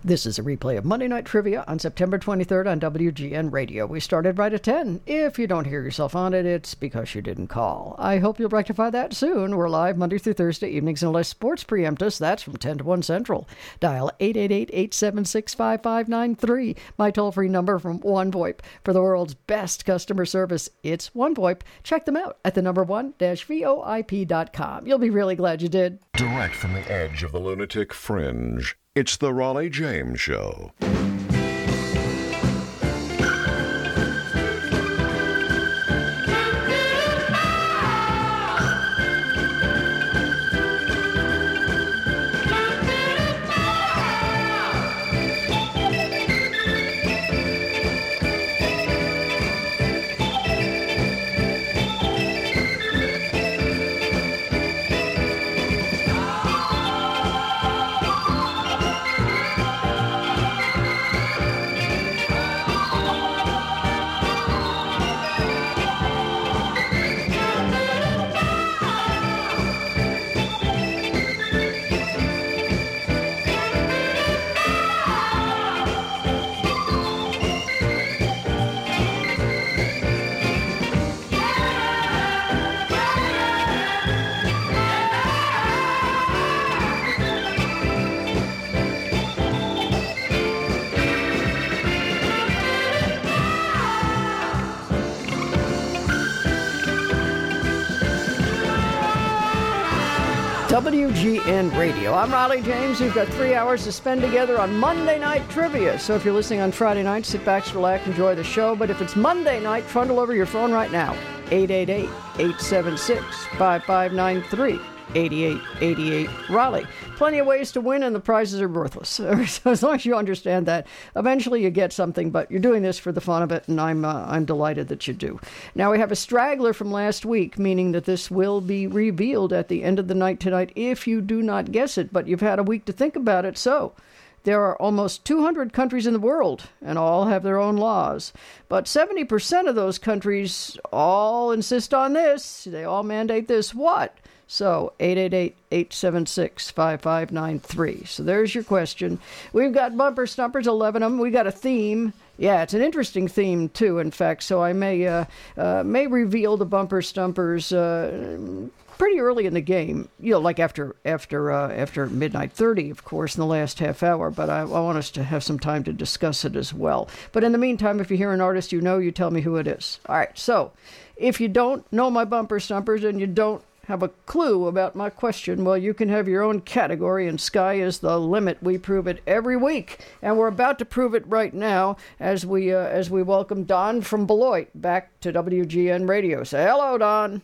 This is a replay of Monday Night Trivia on September 23rd on WGN Radio. We started right at 10. If you don't hear yourself on it, it's because you didn't call. I hope you'll rectify that soon. We're live Monday through Thursday evenings unless sports preempt us. That's from 10 to 1 Central. Dial 888-876-5593. My toll-free number from OneVoIP. For the world's best customer service, it's OneVoIP. Check them out at the number one-voip.com. You'll be really glad you did. Direct from the edge of the lunatic fringe, it's the Raleigh James Show. WGN Radio. I'm Raleigh James. You've got 3 hours to spend together on Monday Night Trivia. So if you're listening on Friday night, sit back, relax, enjoy the show. But if it's Monday night, trundle over your phone right now. 888-876-5593. 8888 Raleigh. Plenty of ways to win, and the prizes are worthless. So as long as you understand that, eventually you get something. But you're doing this for the fun of it, and I'm delighted that you do. Now we have a straggler from last week, meaning that this will be revealed at the end of the night tonight if you do not guess it. But you've had a week to think about it, so. There are almost 200 countries in the world, and all have their own laws. But 70% of those countries all insist on this. They all mandate this. What? So, 888-876-5593. So there's your question. We've got bumper stumpers, 11 of them. We got a theme. Yeah, it's an interesting theme, too, in fact. So I may reveal the bumper stumpers pretty early in the game. You know, like after midnight 30, of course, in the last half hour. But I want us to have some time to discuss it as well. But in the meantime, if you hear an artist you know, you tell me who it is. All right, so if you don't know my bumper stumpers and you don't have a clue about my question, well, you can have your own category, and sky is the limit. We prove it every week, and we're about to prove it right now as we welcome Don from Beloit back to WGN Radio. Say hello, Don.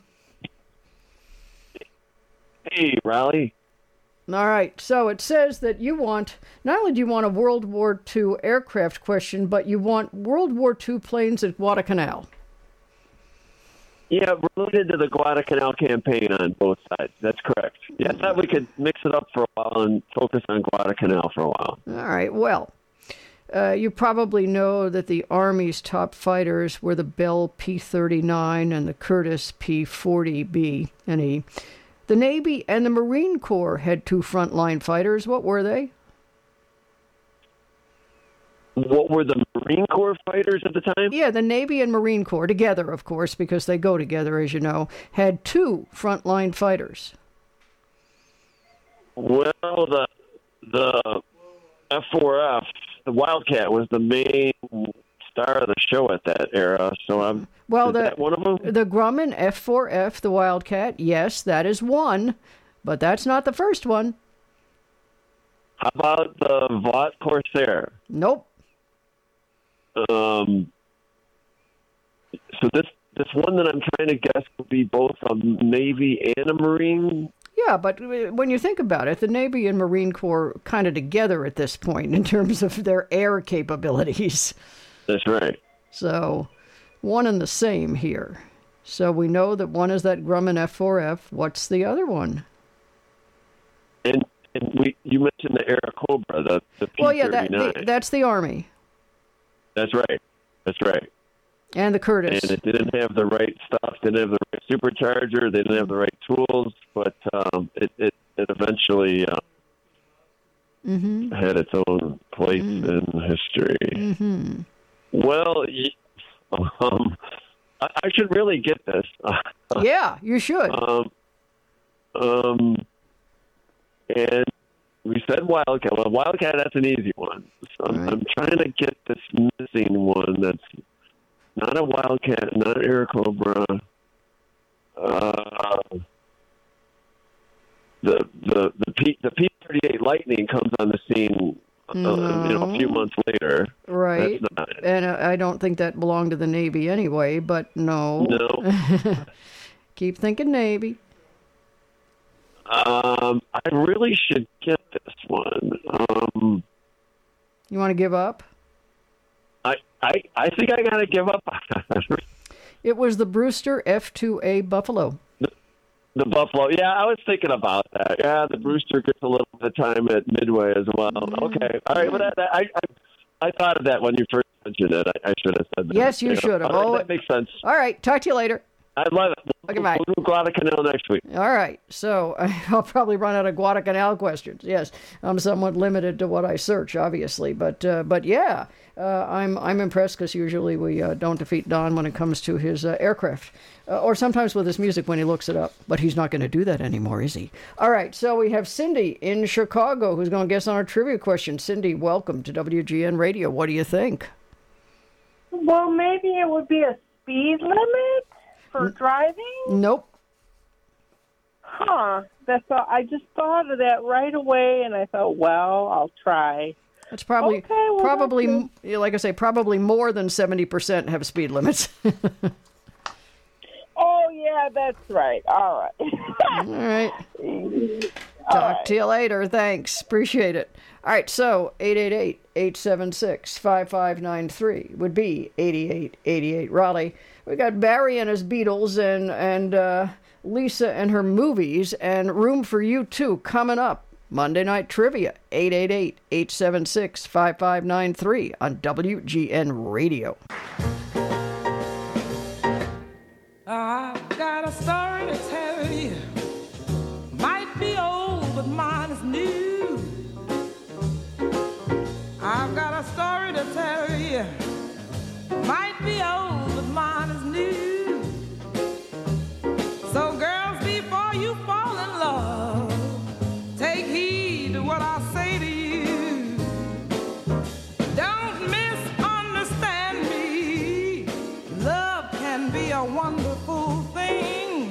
Hey, Raleigh. All right, so it says that you want, not only do you want a World War II aircraft question, but you want World War II planes at Guadalcanal. Yeah, related to the Guadalcanal campaign on both sides. That's correct. Yeah, I thought we could mix it up for a while and focus on Guadalcanal for a while. All right, well, you probably know that the Army's top fighters were the Bell P-39 and the Curtiss P-40B and E. The Navy and the Marine Corps had two frontline fighters. What were they? What were the Marine Corps fighters at the time? Yeah, the Navy and Marine Corps, together, of course, because they go together, as you know, had two frontline fighters. Well, the F-4F, the Wildcat, was the main star of the show at that era. So is that one of them? The Grumman F-4F, the Wildcat, yes, that is one, but that's not the first one. How about the Vought Corsair? Nope. So this one that I'm trying to guess would be both a Navy and a Marine. Yeah, but when you think about it, the Navy and Marine Corps kind of together at this point in terms of their air capabilities. That's right. So one and the same here. So we know that one is that Grumman F-4F. What's the other one? And you mentioned the Airacobra, the P-39. Well, yeah, that's the Army. That's right. And the Curtiss. And it didn't have the right stuff. Didn't have the right supercharger. They didn't have the right tools. But it eventually had its own place in history. Well, I should really get this. Yeah, you should. And we said Wildcat. Well, Wildcat, that's an easy one. So I'm trying to get this missing one that's not a Wildcat, not an Airacobra. The P-38 Lightning comes on the scene a few months later. Right. And I don't think that belonged to the Navy anyway, but no. No. Keep thinking Navy. I really should get this one. You want to give up? I think I got to give up. It was the Brewster F2A Buffalo. The Buffalo. Yeah, I was thinking about that. Yeah, the Brewster gets a little bit of time at Midway as well. Okay. All right. Well, I thought of that when you first mentioned it. I should have said that. Yes, you should have. Right, that makes sense. All right. Talk to you later. I love it. Okay, bye. We'll do Guadalcanal next week. All right. So I'll probably run out of Guadalcanal questions. Yes, I'm somewhat limited to what I search, obviously. But yeah, I'm impressed because usually we don't defeat Don when it comes to his aircraft. Or sometimes with his music when he looks it up. But he's not going to do that anymore, is he? All right. So we have Cindy in Chicago who's going to guess on our trivia question. Cindy, welcome to WGN Radio. What do you think? Well, maybe it would be a speed limit for driving? Nope. Huh. That's all. I just thought of that right away, and I thought, well, I'll try. It's probably, okay, well, probably, like I say, probably more than 70% have speed limits. Oh, yeah, that's right. All right. All right. Talk to you later. Thanks. Appreciate it. All right, so 888-876-5593 would be 8888 Raleigh. We got Barry and his Beatles and Lisa and her movies and Room for You Too coming up. Monday Night Trivia, 888-876-5593 on WGN Radio. I've got a story to tell you. Might be old, but mine is new. I've got a story to tell you. Might be old, but mine is new. So girls, before you fall in love, take heed to what I say to you. Don't misunderstand me. Love can be a wonderful thing.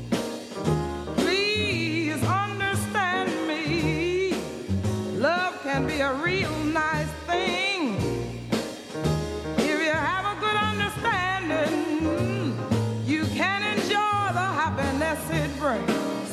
Please understand me. Love can be a real nice thing. If you have a good understanding, you can enjoy the happiness it brings.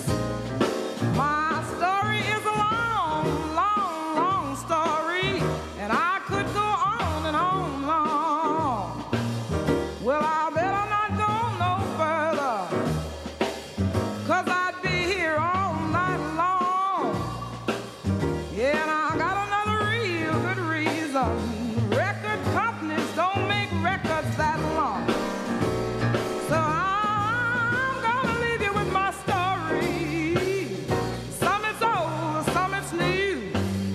My story is a long, long, long story, and I could go on and on and on. Well, I better not go no further, 'cause I'd be here all night long. Yeah, and I got another real good reason. Record companies don't make records that long. So I'm gonna leave you with my story. Some it's old, some it's new.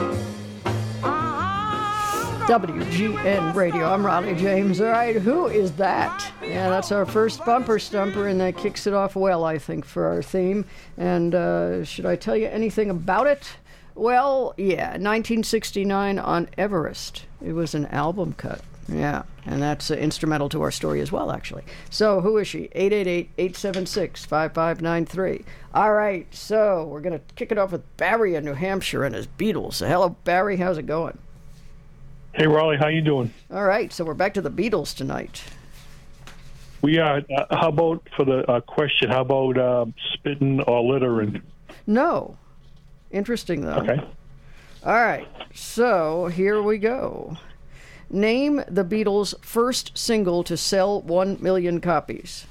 WGN Radio. I'm Ronnie James. All right, who is that? Yeah, that's our first bumper stumper, and that kicks it off well, I think, for our theme. And should I tell you anything about it? Well, yeah, 1969 on Everest. It was an album cut. Yeah, and that's instrumental to our story as well, actually. So, who is she? 888-876-5593. All right, so we're going to kick it off with Barry in New Hampshire and his Beatles. So, hello, Barry. How's it going? Hey, Raleigh, how you doing? All right, so we're back to the Beatles tonight. We are. How about, for the question, how about spitting or littering? No. Interesting, though. Okay. All right, so here we go. Name the Beatles' first single to sell 1 million copies.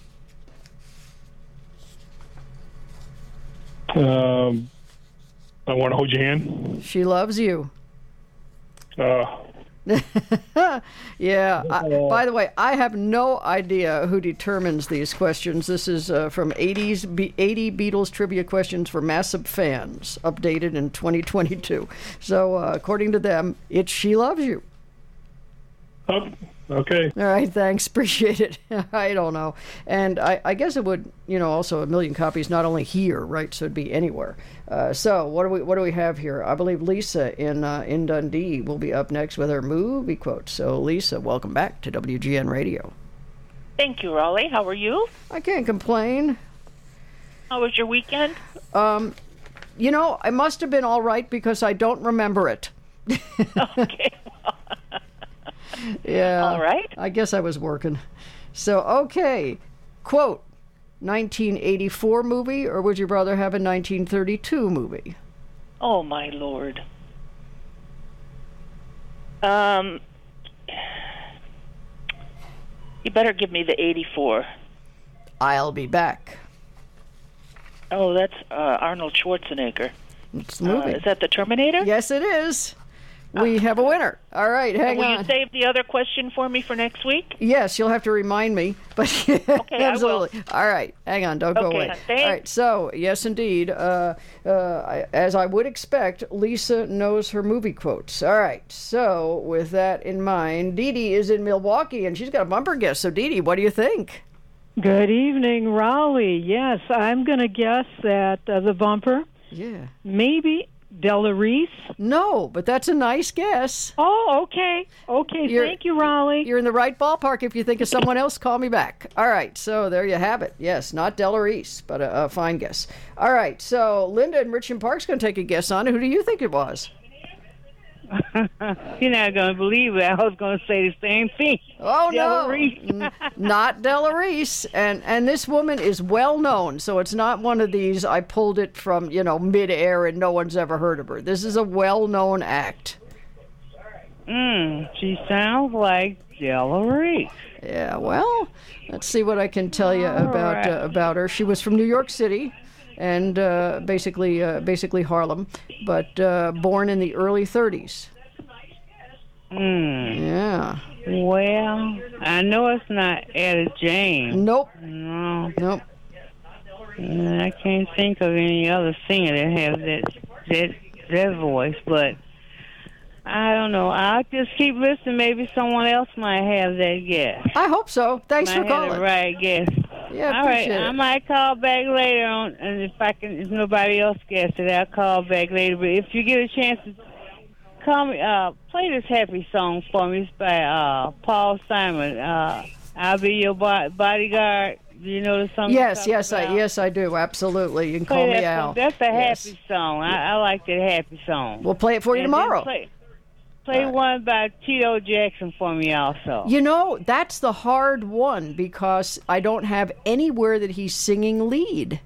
I Want to Hold Your Hand. She Loves You. Yeah. By the way, I have no idea who determines these questions. This is from 80 Beatles trivia questions for massive fans, updated in 2022. So, according to them, it's She Loves You. Oh, okay. All right, thanks. Appreciate it. I don't know. And I guess it would, also a million copies, not only here, right? So it'd be anywhere. So what do we have here? I believe Lisa in Dundee will be up next with her movie quote. So Lisa, welcome back to WGN Radio. Thank you, Raleigh. How are you? I can't complain. How was your weekend? I must have been all right because I don't remember it. Okay. Yeah. All right. I guess I was working. So, okay. Quote, 1984 movie, or would you rather have a 1932 movie? Oh, my Lord. You better give me the 84. I'll Be Back. Oh, that's Arnold Schwarzenegger. It's the movie. Is that the Terminator? Yes, it is. We have a winner. All right, hang on. Will you save the other question for me for next week? Yes, you'll have to remind me. But Okay, absolutely. All right, hang on. Don't go away. Thanks. All right, so, yes, indeed. As I would expect, Lisa knows her movie quotes. All right, so with that in mind, Dee Dee is in Milwaukee, and she's got a bumper guest. So, Dee Dee, what do you think? Good evening, Raleigh. Yes, I'm going to guess that the bumper, maybe Della Reese. No, but that's a nice guess. Oh, okay. Okay, thank you, Raleigh. You're in the right ballpark. If you think of someone else, call me back. All right, so there you have it. Yes, not Della Reese, but a fine guess. All right, so Linda in Richmond Park's going to take a guess on it. Who do you think it was? You're not going to believe it. I was going to say the same thing. Oh, Della no. Reese. Not Della Reese. And this woman is well known, so it's not one of these, I pulled it from, midair and no one's ever heard of her. This is a well-known act. She sounds like Della Reese. Yeah, well, let's see what I can tell you about her. She was from New York City. And basically Harlem, but born in the early 30s. Yeah. Well, I know it's not Etta James. Nope. No. Nope. I can't think of any other singer that has that voice, but I don't know. I'll just keep listening. Maybe someone else might have that guess. I hope so. Thanks for calling. Have the right guess. Yeah, all right. appreciate it. I might call back later on, and if nobody else gets it, I'll call back later. But if you get a chance to call me, play this happy song for me. It's by Paul Simon. I'll Be Your Bodyguard. Do you know the song? Yes, I do. Absolutely. You can call me Al. That's a happy song. I like that happy song. We'll play it for you tomorrow. Play one by Tito Jackson for me also. That's the hard one because I don't have anywhere that he's singing lead.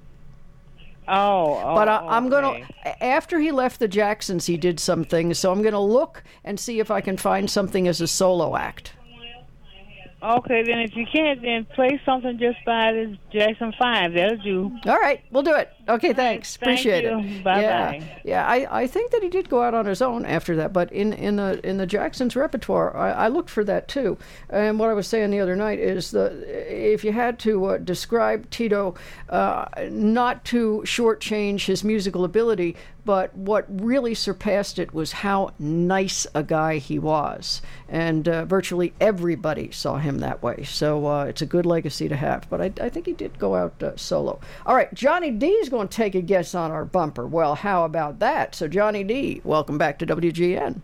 But I'm going to, after he left the Jacksons, he did some things, so I'm going to look and see if I can find something as a solo act. Okay, then if you can't, then play something just by the Jackson 5. That'll do. All right, we'll do it. Okay, thanks. Appreciate Thank it. you. Bye-bye. Yeah, I think that he did go out on his own after that, but in the Jacksons repertoire, I looked for that too. And what I was saying the other night is if you had to describe Tito, not to shortchange his musical ability, but what really surpassed it was how nice a guy he was. And virtually everybody saw him that way. So it's a good legacy to have. But I think he did go out solo. All right, Johnny D's going to take a guess on our bumper. Well, how about that? So Johnny D, welcome back to WGN.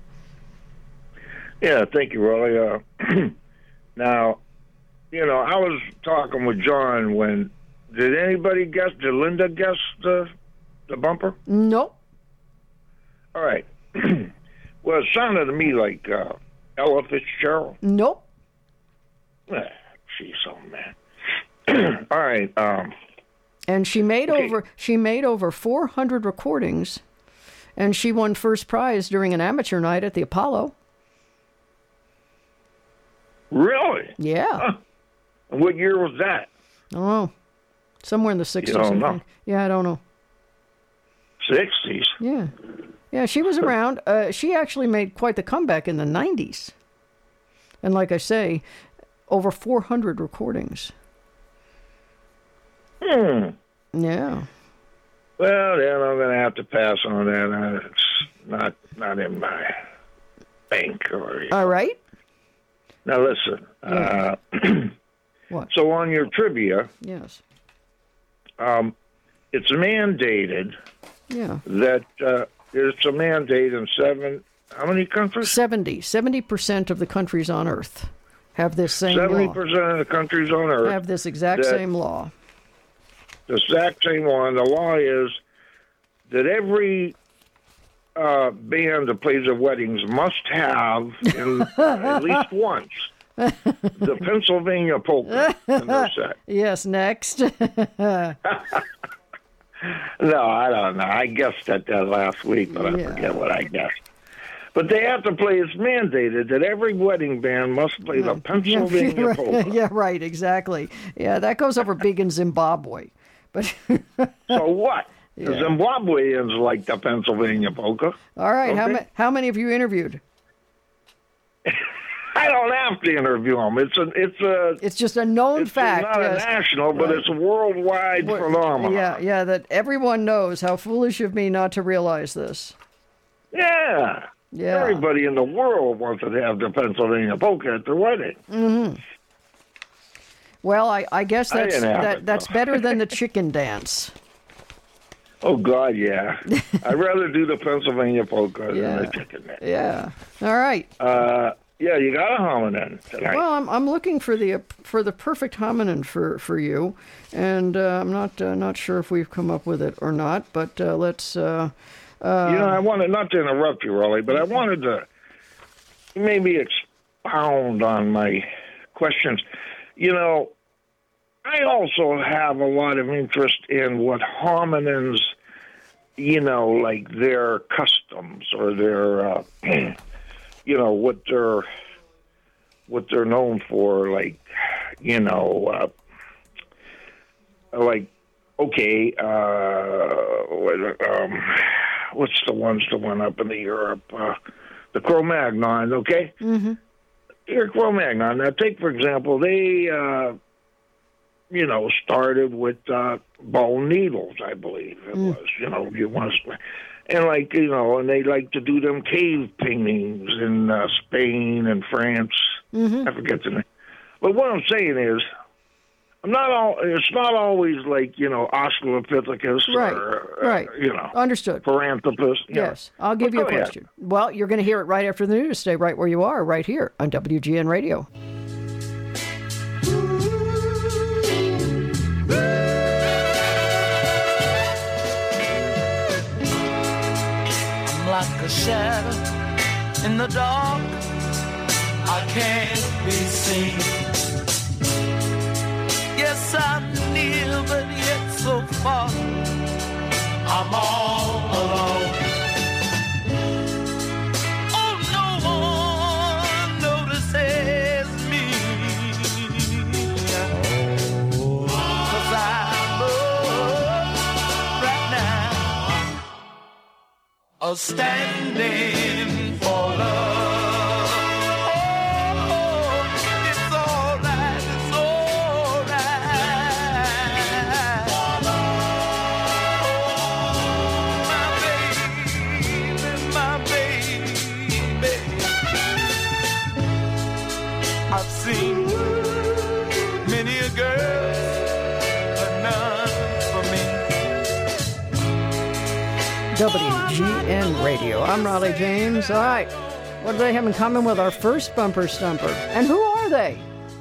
Yeah, thank you, Raleigh. Now, I was talking with John when, did Linda guess the bumper? Nope. All right. Well, it sounded to me like Ella Fitzgerald. Nope. She's so mad. All right. And she made over 400 recordings, and she won first prize during an amateur night at the Apollo. Really? Yeah. Huh. And what year was that? I don't know. Somewhere in the 60s. You don't know? I think. Yeah, I don't know. 60s? Yeah, she was around. She actually made quite the comeback in the 90s. And like I say, over 400 recordings. Yeah. Well, then I'm going to have to pass on that. It's not in my bank. All right. Now, listen. Yeah. What? So on your trivia, yes, it's mandated that it's a mandate in how many countries? 70% of the countries on Earth have this same 70% law. of the countries on Earth have this exact same law. The exact same law. And the law is that every band that plays at weddings must have, at least once, the Pennsylvania polka in their set. Yes, next. No, I don't know. I guessed that last week, but I forget what I guessed. But they have to play. It's mandated that every wedding band must play the Pennsylvania polka. Yeah, right, exactly. Yeah, that goes over big in Zimbabwe. But so what? The Zimbabweans like the Pennsylvania polka. All right, how many have you interviewed? I don't have to interview them. It's just a known fact. It's not a national, but it's a worldwide phenomenon. Yeah, that everyone knows. How foolish of me not to realize this. Yeah. Everybody in the world wants to have the Pennsylvania polka at their wedding. Mm-hmm. Well, I guess that's better than the chicken dance. Oh, God, yeah. I'd rather do the Pennsylvania polka than the chicken dance. Yeah. All right. Yeah, you got a hominin tonight. Well, I'm looking for the perfect hominin for you, and I'm not sure if we've come up with it or not. But let's. I wanted not to interrupt you, Raleigh, but I wanted to maybe expound on my questions. I also have a lot of interest in what hominins, like their customs or their. What they're known for, like what's the ones that went up in the Europe, the Cro-Magnon, okay? Mm-hmm. Here, Cro-Magnon. Now, take for example, they started with bone needles, I believe it was. And they like to do them cave paintings in Spain and France. Mm-hmm. I forget the name. But what I'm saying is, it's not always like, Australopithecus right. Understood. Paranthropus. Yes. I'll give you a question. Ahead. Well, you're going to hear it right after the news. Stay right where you are, right here on WGN Radio. Like a shadow in the dark, I can't be seen. Yes, I'm near, but yet so far, I'm all alone. Oh, no one notices me, 'cause I'm right now standing for love. WGN Radio. I'm Raleigh James. All right. What do they have in common with our first bumper stumper? And who are they?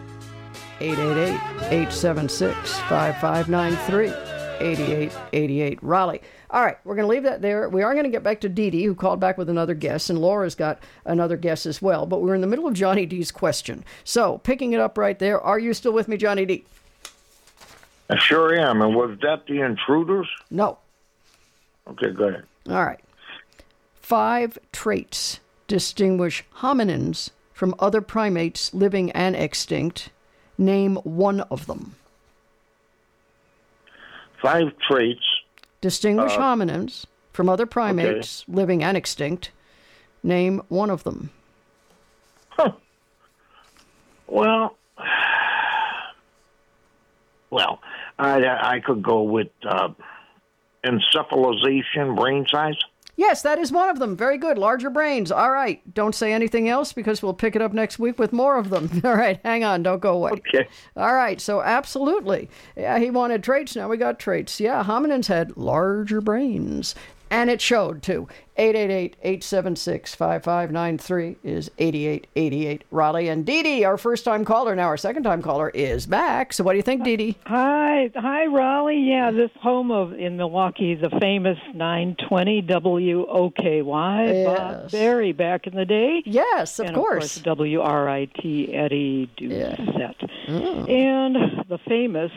888-876-5593. 8888 Raleigh. All right, we're going to leave that there. We are going to get back to Dee Dee, who called back with another guess, and Laura's got another guess as well. But we're in the middle of Johnny D's question. So, picking it up right there, are you still with me, Johnny D? I sure am. And was that the Intruders? No. Okay, go ahead. All right. 5 traits distinguish hominins from other primates living and extinct. Name one of them. 5 traits distinguish hominins from other primates living and extinct. Name one of them. Huh. Well, I could go with encephalization, brain size. Yes, that is one of them. Very good. Larger brains. All right. Don't say anything else because we'll pick it up next week with more of them. All right. Hang on. Don't go away. Okay. All right. So absolutely. Yeah, he wanted traits. Now we got traits. Yeah, hominins had larger brains. And it showed, too. 888-876-5593 is 8888 Raleigh. And Dee Dee, our first-time caller, now our second-time caller, is back. So what do you think, Dee Dee? Hi, Raleigh. Yeah, this home in Milwaukee, the famous 920 WOKY, Yes. Bob Berry back in the day. Yes, and course. Of course, WRIT, Eddie Doucette. And the famous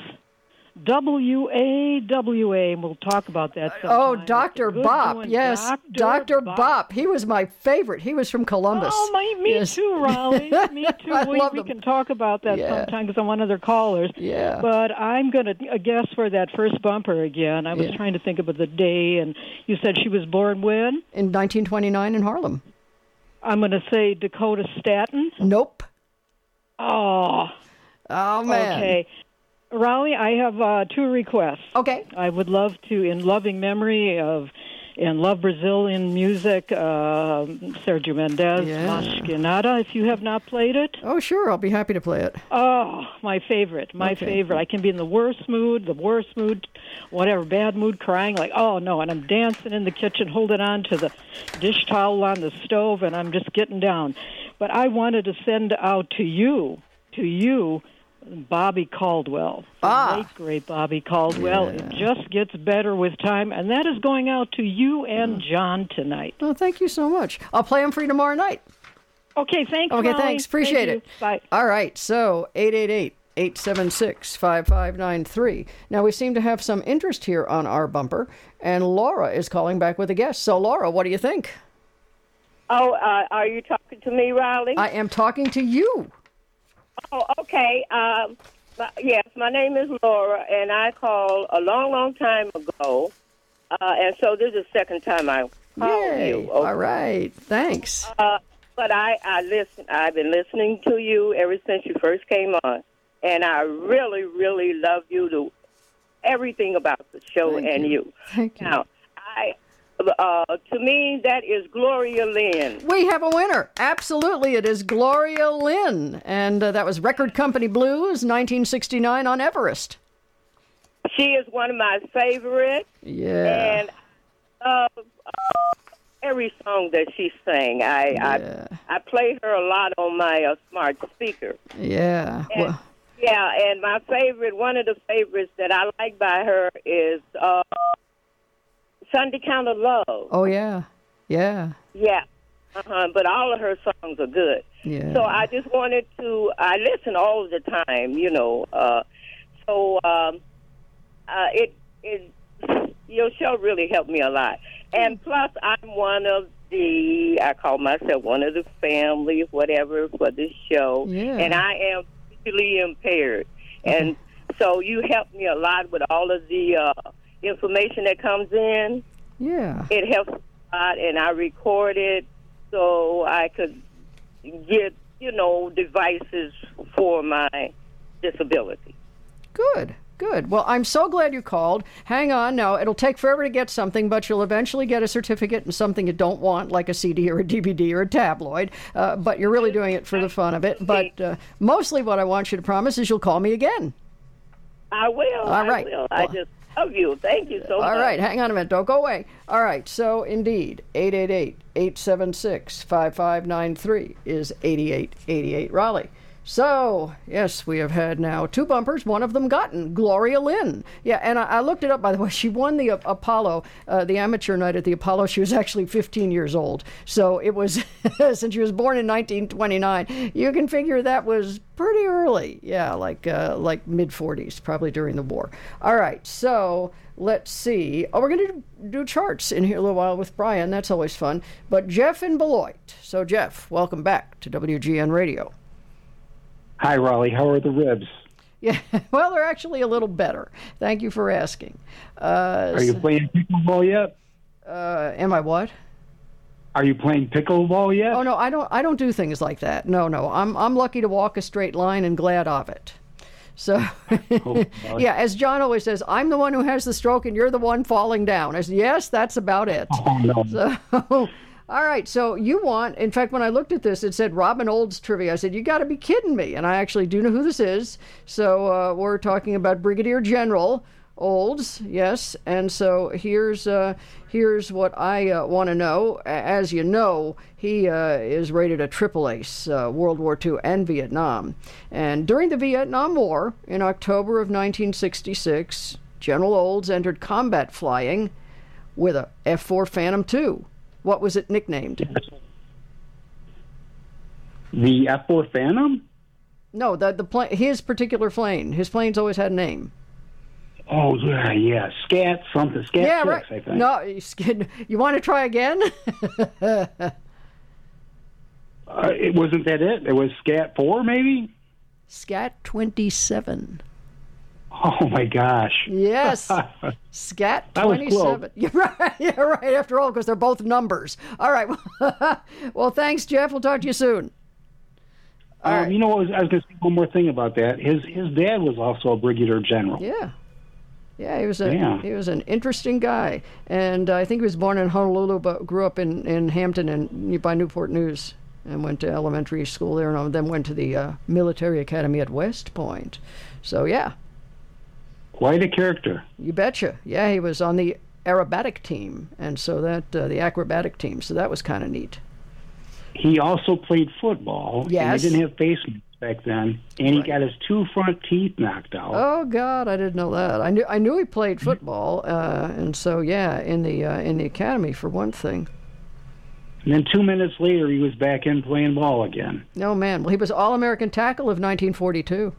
WAWA, and we'll talk about that sometime. Oh, Dr. Bop. Yes, Dr. Bop. He was my favorite. He was from Columbus. Oh, me too, Raleigh. Me too. We can talk about that sometime because I'm one of their callers. Yeah. But I'm going to guess for that first bumper again. I was trying to think about the day, and you said she was born when? In 1929 in Harlem. I'm going to say Dakota Staton. Nope. Oh, man. Okay. Raleigh, I have 2 requests. Okay. I would love to, in loving memory of, in Love Brazilian music, Sergio Mendes, Mas Que Nada, if you have not played it. Oh, sure. I'll be happy to play it. Oh, my favorite. My favorite. I can be in the worst mood, whatever, bad mood, crying, like, oh, no, and I'm dancing in the kitchen, holding on to the dish towel on the stove, and I'm just getting down. But I wanted to send out to you, Bobby Caldwell, the late great Bobby Caldwell. It just gets better with time, and that is going out to you and John tonight. Oh, thank you so much. I'll play them for you tomorrow night. Okay, thanks. Okay, Molly. thanks. Appreciate it. Bye. All right, so 888-876-5593. Now, we seem to have some interest here on our bumper, and Laura is calling back with a guest. So, Laura, what do you think? Oh, are you talking to me, Riley? I am talking to you. Oh, okay. Yes, my name is Laura, and I called a long, long time ago, and so this is the second time I called you. Okay. All right, thanks. But I listen. I've been listening to you ever since you first came on, and I really, really love you to everything about the show. Thank you. Thank you. Now, to me, that is Gloria Lynn. We have a winner. Absolutely, it is Gloria Lynn. And that was Record Company Blues, 1969 on Everest. She is one of my favorites. Yeah. And every song that she sang, I play her a lot on my smart speaker. Yeah. And, and my favorite, one of the favorites that I like by her is... Sunday Count of Love. Oh, yeah. Yeah. Yeah. But all of her songs are good. Yeah. So I just wanted to, I listen all the time, you know. Your show really helped me a lot. And plus, I'm one of I call myself one of the family, whatever, for this show. Yeah. And I am visually impaired. And so you helped me a lot with all of the information that comes in. Yeah. It helps a lot, and I record it so I could get, devices for my disability. Good. Well, I'm so glad you called. Hang on now. It'll take forever to get something, but you'll eventually get a certificate and something you don't want, like a CD or a DVD or a tabloid. But you're really doing it for the fun of it. But mostly what I want you to promise is you'll call me again. I will. All right. I will. I just love you. Thank you so much. All right. Hang on a minute. Don't go away. All right. So, indeed, 888-876-5593 is 8888 Raleigh. So, yes, we have had now 2 bumpers, one of them gotten, Gloria Lynn. Yeah, and I looked it up, by the way. She won the Apollo, the amateur night at the Apollo. She was actually 15 years old. So it was, since she was born in 1929, you can figure that was pretty early. Yeah, like mid-40s, probably during the war. All right, so let's see. Oh, we're going to do charts in here a little while with Brian. That's always fun. But Jeff in Beloit. So, Jeff, welcome back to WGN Radio. Hi, Raleigh. How are the ribs? Yeah, well, they're actually a little better. Thank you for asking. Are you playing pickleball yet? Am I what? Are you playing pickleball yet? Oh no, I don't do things like that. No. I'm lucky to walk a straight line and glad of it. So, yeah, as John always says, I'm the one who has the stroke and you're the one falling down. I said, yes, that's about it. Oh, no. So, all right, so you want, in fact, when I looked at this, it said Robin Olds trivia. I said, you got to be kidding me. And I actually do know who this is. So we're talking about Brigadier General Olds, yes. And so here's what I want to know. As you know, he is rated a triple ace, World War II and Vietnam. And during the Vietnam War, in October of 1966, General Olds entered combat flying with a F-4 Phantom II. What was it nicknamed? The F-4 Phantom? No, his particular plane. His plane's always had a name. Oh, yeah, Scat something. Scat yeah, 6, right. I think. No, you want to try again? It wasn't that it? It was Scat 4, maybe? Scat 27. Oh, my gosh. Yes. Scat 27. That was close. You're right. You're right, after all, because they're both numbers. All right. Well, thanks, Jeff. We'll talk to you soon. All right. You know, I was going to say one more thing about that. His dad was also a brigadier general. Yeah. Yeah, he was an interesting guy, and I think he was born in Honolulu, but grew up in Hampton and by Newport News, and went to elementary school there, and then went to the military academy at West Point. So yeah, quite a character. You betcha. Yeah, he was on the aerobatic team, and so that the acrobatic team. So that was kind of neat. He also played football. Yes. And they didn't have face masks back then, and he got his 2 front teeth knocked out. Oh God, I didn't know that. I knew he played football, and so yeah, in the academy for one thing. And then 2 minutes later, he was back in playing ball again. No man, well he was All-American tackle of 1942.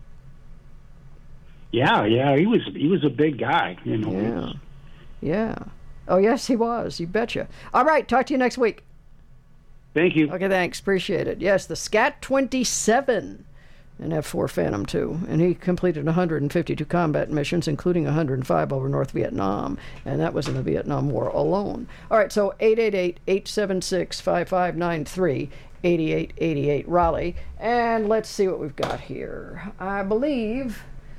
Yeah, he was a big guy, you know. Yeah. Oh yes, he was. You betcha. All right, talk to you next week. Thank you. Okay, thanks. Appreciate it. Yes, the Scat 27, an F-4 Phantom II, and he completed 152 combat missions, including 105 over North Vietnam, and that was in the Vietnam War alone. All right, so 888-876-5593, 8888 Raleigh, and let's see what we've got here. I believe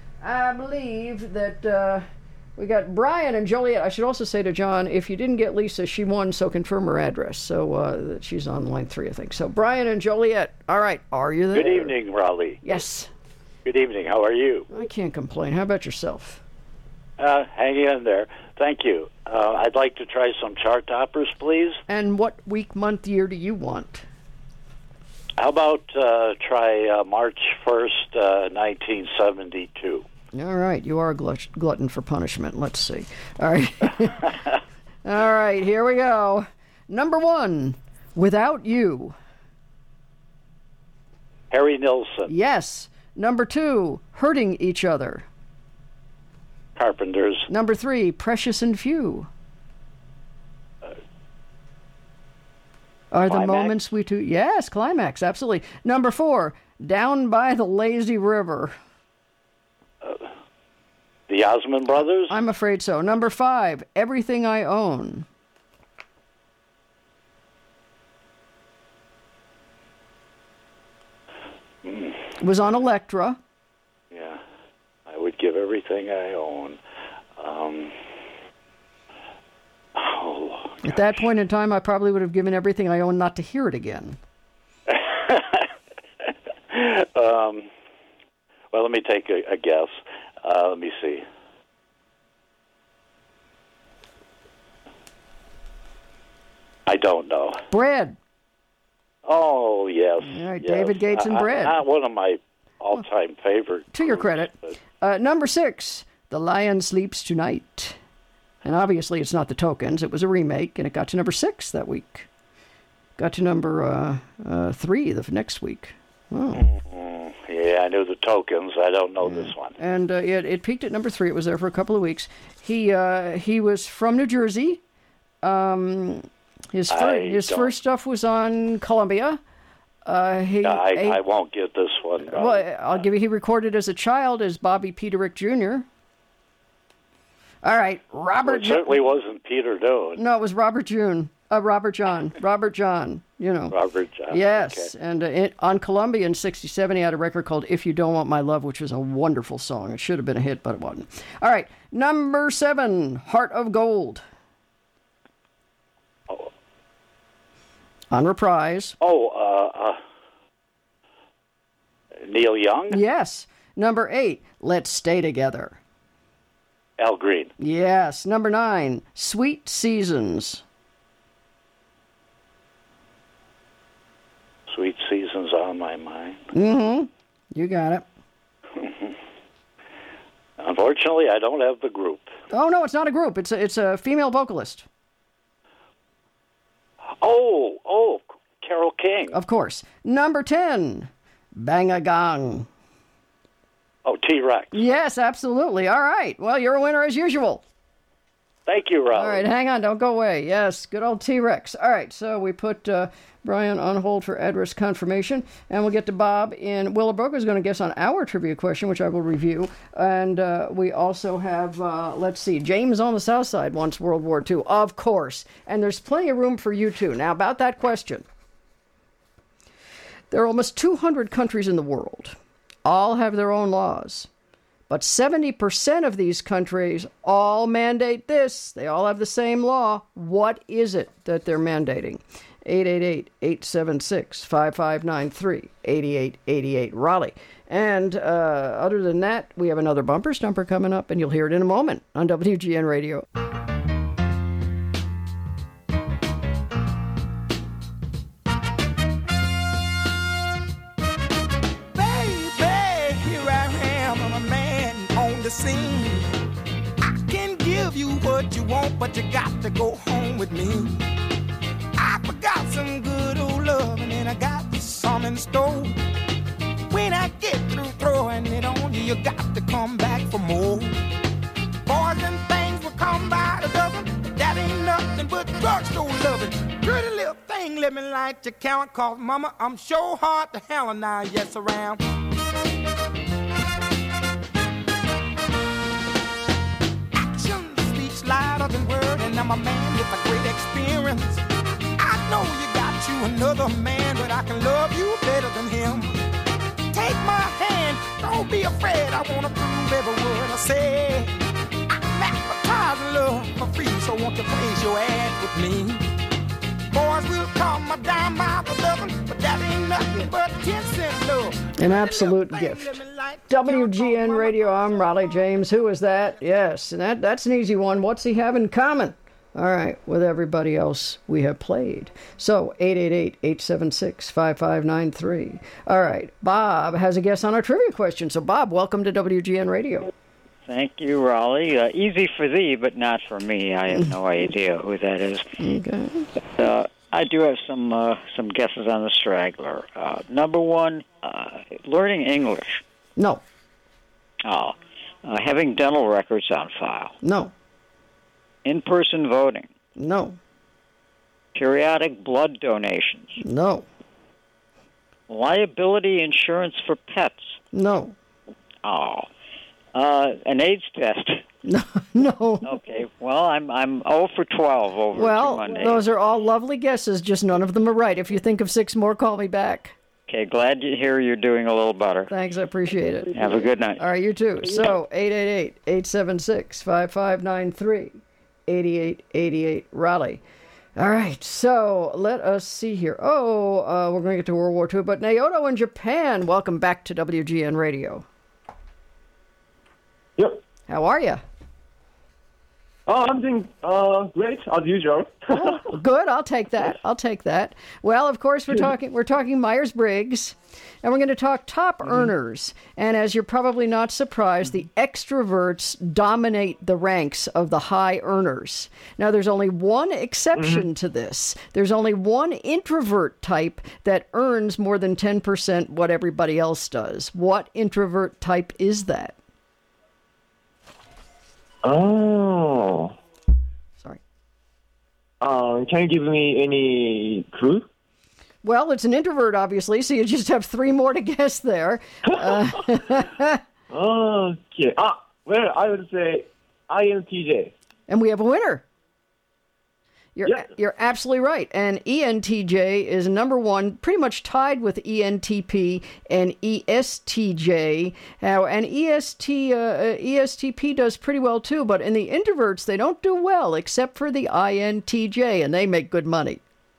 that we got Brian and Joliet. I should also say to John, if you didn't get Lisa, she won, so confirm her address. So she's on line 3, I think. So Brian and Joliet, all right, are you there? Good evening, Raleigh. Yes. Good evening. How are you? I can't complain. How about yourself? Hanging in there. Thank you. I'd like to try some chart toppers, please. And what week, month, year do you want? How about try March 1st, 1972? All right, you are a glutton for punishment. Let's see. All right. All right, here we go. Number 1, Without You. Harry Nilsson. Yes. Number 2, Hurting Each Other. Carpenters. Number 3, Precious and Few. Are the Climax? moments we two... Yes, Climax, absolutely. Number 4, Down by the Lazy River. The Osmond Brothers? I'm afraid so. Number 5, Everything I Own. It was on Elektra. Yeah. I would give everything I own. At that point in time, I probably would have given everything I own not to hear it again. Well, let me take a guess. Let me see. I don't know. Bread. Oh, yes. All right, yes. David Gates and Bread. Not one of my all-time favorite. To your credit. Number 6, The Lion Sleeps Tonight. And obviously it's not the Tokens. It was a remake, and it got to number 6 that week. Got to number 3 the next week. Oh. Yeah, I knew the Tokens. I don't know this one. And it peaked at number 3. It was there for a couple of weeks. He was from New Jersey. His first stuff was on Columbia. I won't get this one. Well, I'll give you. He recorded as a child as Bobby Peterick Jr. All right, Robert. It certainly wasn't Peter Doone. No, it was Robert June. Robert John. Robert John, you know. Robert John. Yes, Okay. and on Columbia in '67, he had a record called "If You Don't Want My Love," which was a wonderful song. It should have been a hit, but it wasn't. All right, number 7, "Heart of Gold." Oh. On reprise. Neil Young? Yes. Number 8, "Let's Stay Together." Al Green. Yes. Number 9, "Sweet Seasons." Sweet Seasons on My Mind. Mm-hmm. You got it. Unfortunately, I don't have the group. Oh, no, it's not a group. It's a female vocalist. Oh, Carole King. Of course. Number 10, "Bang a Gong." Oh, T-Rex. Yes, absolutely. All right. Well, you're a winner as usual. Thank you, Rob. All right, hang on. Don't go away. Yes, good old T-Rex. All right, so we put Brian on hold for address confirmation, and we'll get to Bob in Willowbrook, who's going to guess on our trivia question, which I will review. And we also have, let's see, James on the South Side wants World War II, of course. And there's plenty of room for you, too. Now, about that question. There are almost 200 countries in the world. All have their own laws. But 70% of these countries all mandate this. They all have the same law. What is it that they're mandating? 888-876-5593, 8888 Raleigh. And other than that, we have another bumper stumper coming up, and you'll hear it in a moment on WGN Radio. Scene. I can give you what you want, but you got to go home with me. I forgot some good old love, and then I got some in store. When I get through throwing it on you, you got to come back for more. Boys and things will come by the dozen, but that ain't nothing but drugstore loving. Pretty little thing, let me light your count, cause mama, I'm sure hard to handle now, yes around. Louder than word, and I'm a man with a great experience. I know you got you another man, but I can love you better than him. Take my hand, don't be afraid. I wanna prove every word I say. I'm advertising love for free, so won't you place your ad with me? Boys will call my dime by the dozen, but that ain't nothing but 10-cent love. An absolute gift. WGN Radio, I'm Raleigh James. Who is that? Yes, and that's an easy one. What's he have in common? All right, with everybody else we have played. So, 888-876-5593. All right, Bob has a guess on our trivia question. So, Bob, welcome to WGN Radio. Thank you, Raleigh. Easy for thee, but not for me. I have no idea who that is. Okay. But, I do have some guesses on the straggler. Number 1, learning English. No. Having dental records on file. No. In-person voting. No. Periodic blood donations. No. Liability insurance for pets. No. An AIDS test. No. Okay. Well, I'm 0 for 12 over 2 Mondays. Those are all lovely guesses, just none of them are right. If you think of 6 more, call me back. Okay, glad to hear you're doing a little better. Thanks, I appreciate it. Have a good night. All right, you too. So, 888-876-5593, 8888 Raleigh. All right, so let us see here. We're going to get to World War II, but Naoto in Japan, welcome back to WGN Radio. Yep. How are you? I'm doing great, as usual. Good, I'll take that. Well, of course, we're talking Myers-Briggs, and we're going to talk top earners. And as you're probably not surprised, the extroverts dominate the ranks of the high earners. Now, there's only one exception to this. There's only one introvert type that earns more than 10% what everybody else does. What introvert type is that? Oh. Sorry. Can you give me any clue? Well, it's an introvert, obviously, so you just have 3 more to guess there. Okay. Well, I would say INTJ. And we have a winner. You're absolutely right. And ENTJ is number one, pretty much tied with ENTP and ESTJ. And ESTP does pretty well too, but in the introverts, they don't do well, except for the INTJ, and they make good money.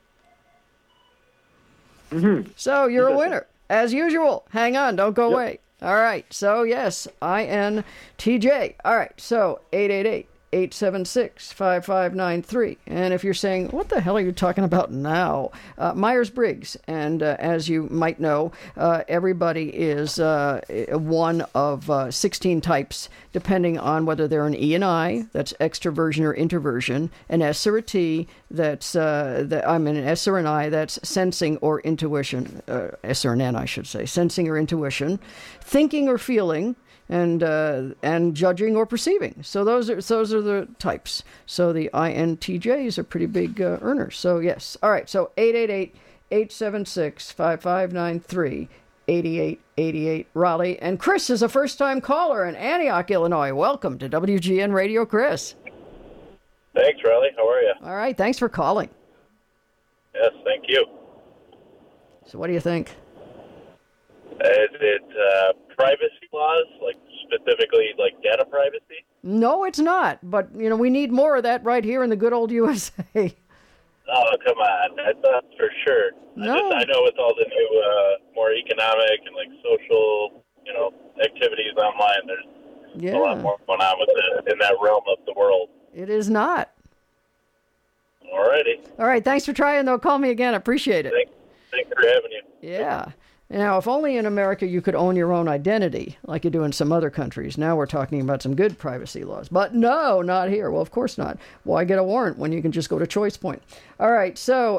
Mm-hmm. So you're a winner, as usual. Hang on, don't go away. All right, so yes, INTJ. All right, so 888-876-5593. And if you're saying, what the hell are you talking about now? Myers-Briggs. And as you might know, everybody is one of 16 types, depending on whether they're an E and I, that's extroversion or introversion, an S or a T, that's an S or an I, that's sensing or intuition, S or an N, I should say, sensing or intuition, thinking or feeling, and judging or perceiving. So those are the types. So the INTJs are pretty big earners. So yes. All right. So 888-876-5593, 8888 Raleigh. And Chris is a first-time caller in Antioch, Illinois. Welcome to WGN Radio, Chris. Thanks, Raleigh. How are you? All right. Thanks for calling. Yes, thank you. So what do you think? Is it privacy laws, like specifically like data privacy? No, it's not. But, we need more of that right here in the good old USA. Oh, come on. That's for sure. No. I know with all the new, more economic and like social, activities online, there's a lot more going on with it in that realm of the world. It is not. Alrighty. All right. Thanks for trying, though. Call me again. I appreciate it. Thanks for having you. Yeah. Now, if only in America you could own your own identity, like you do in some other countries. Now we're talking about some good privacy laws. But no, not here. Well, of course not. Why get a warrant when you can just go to Choice Point? All right, so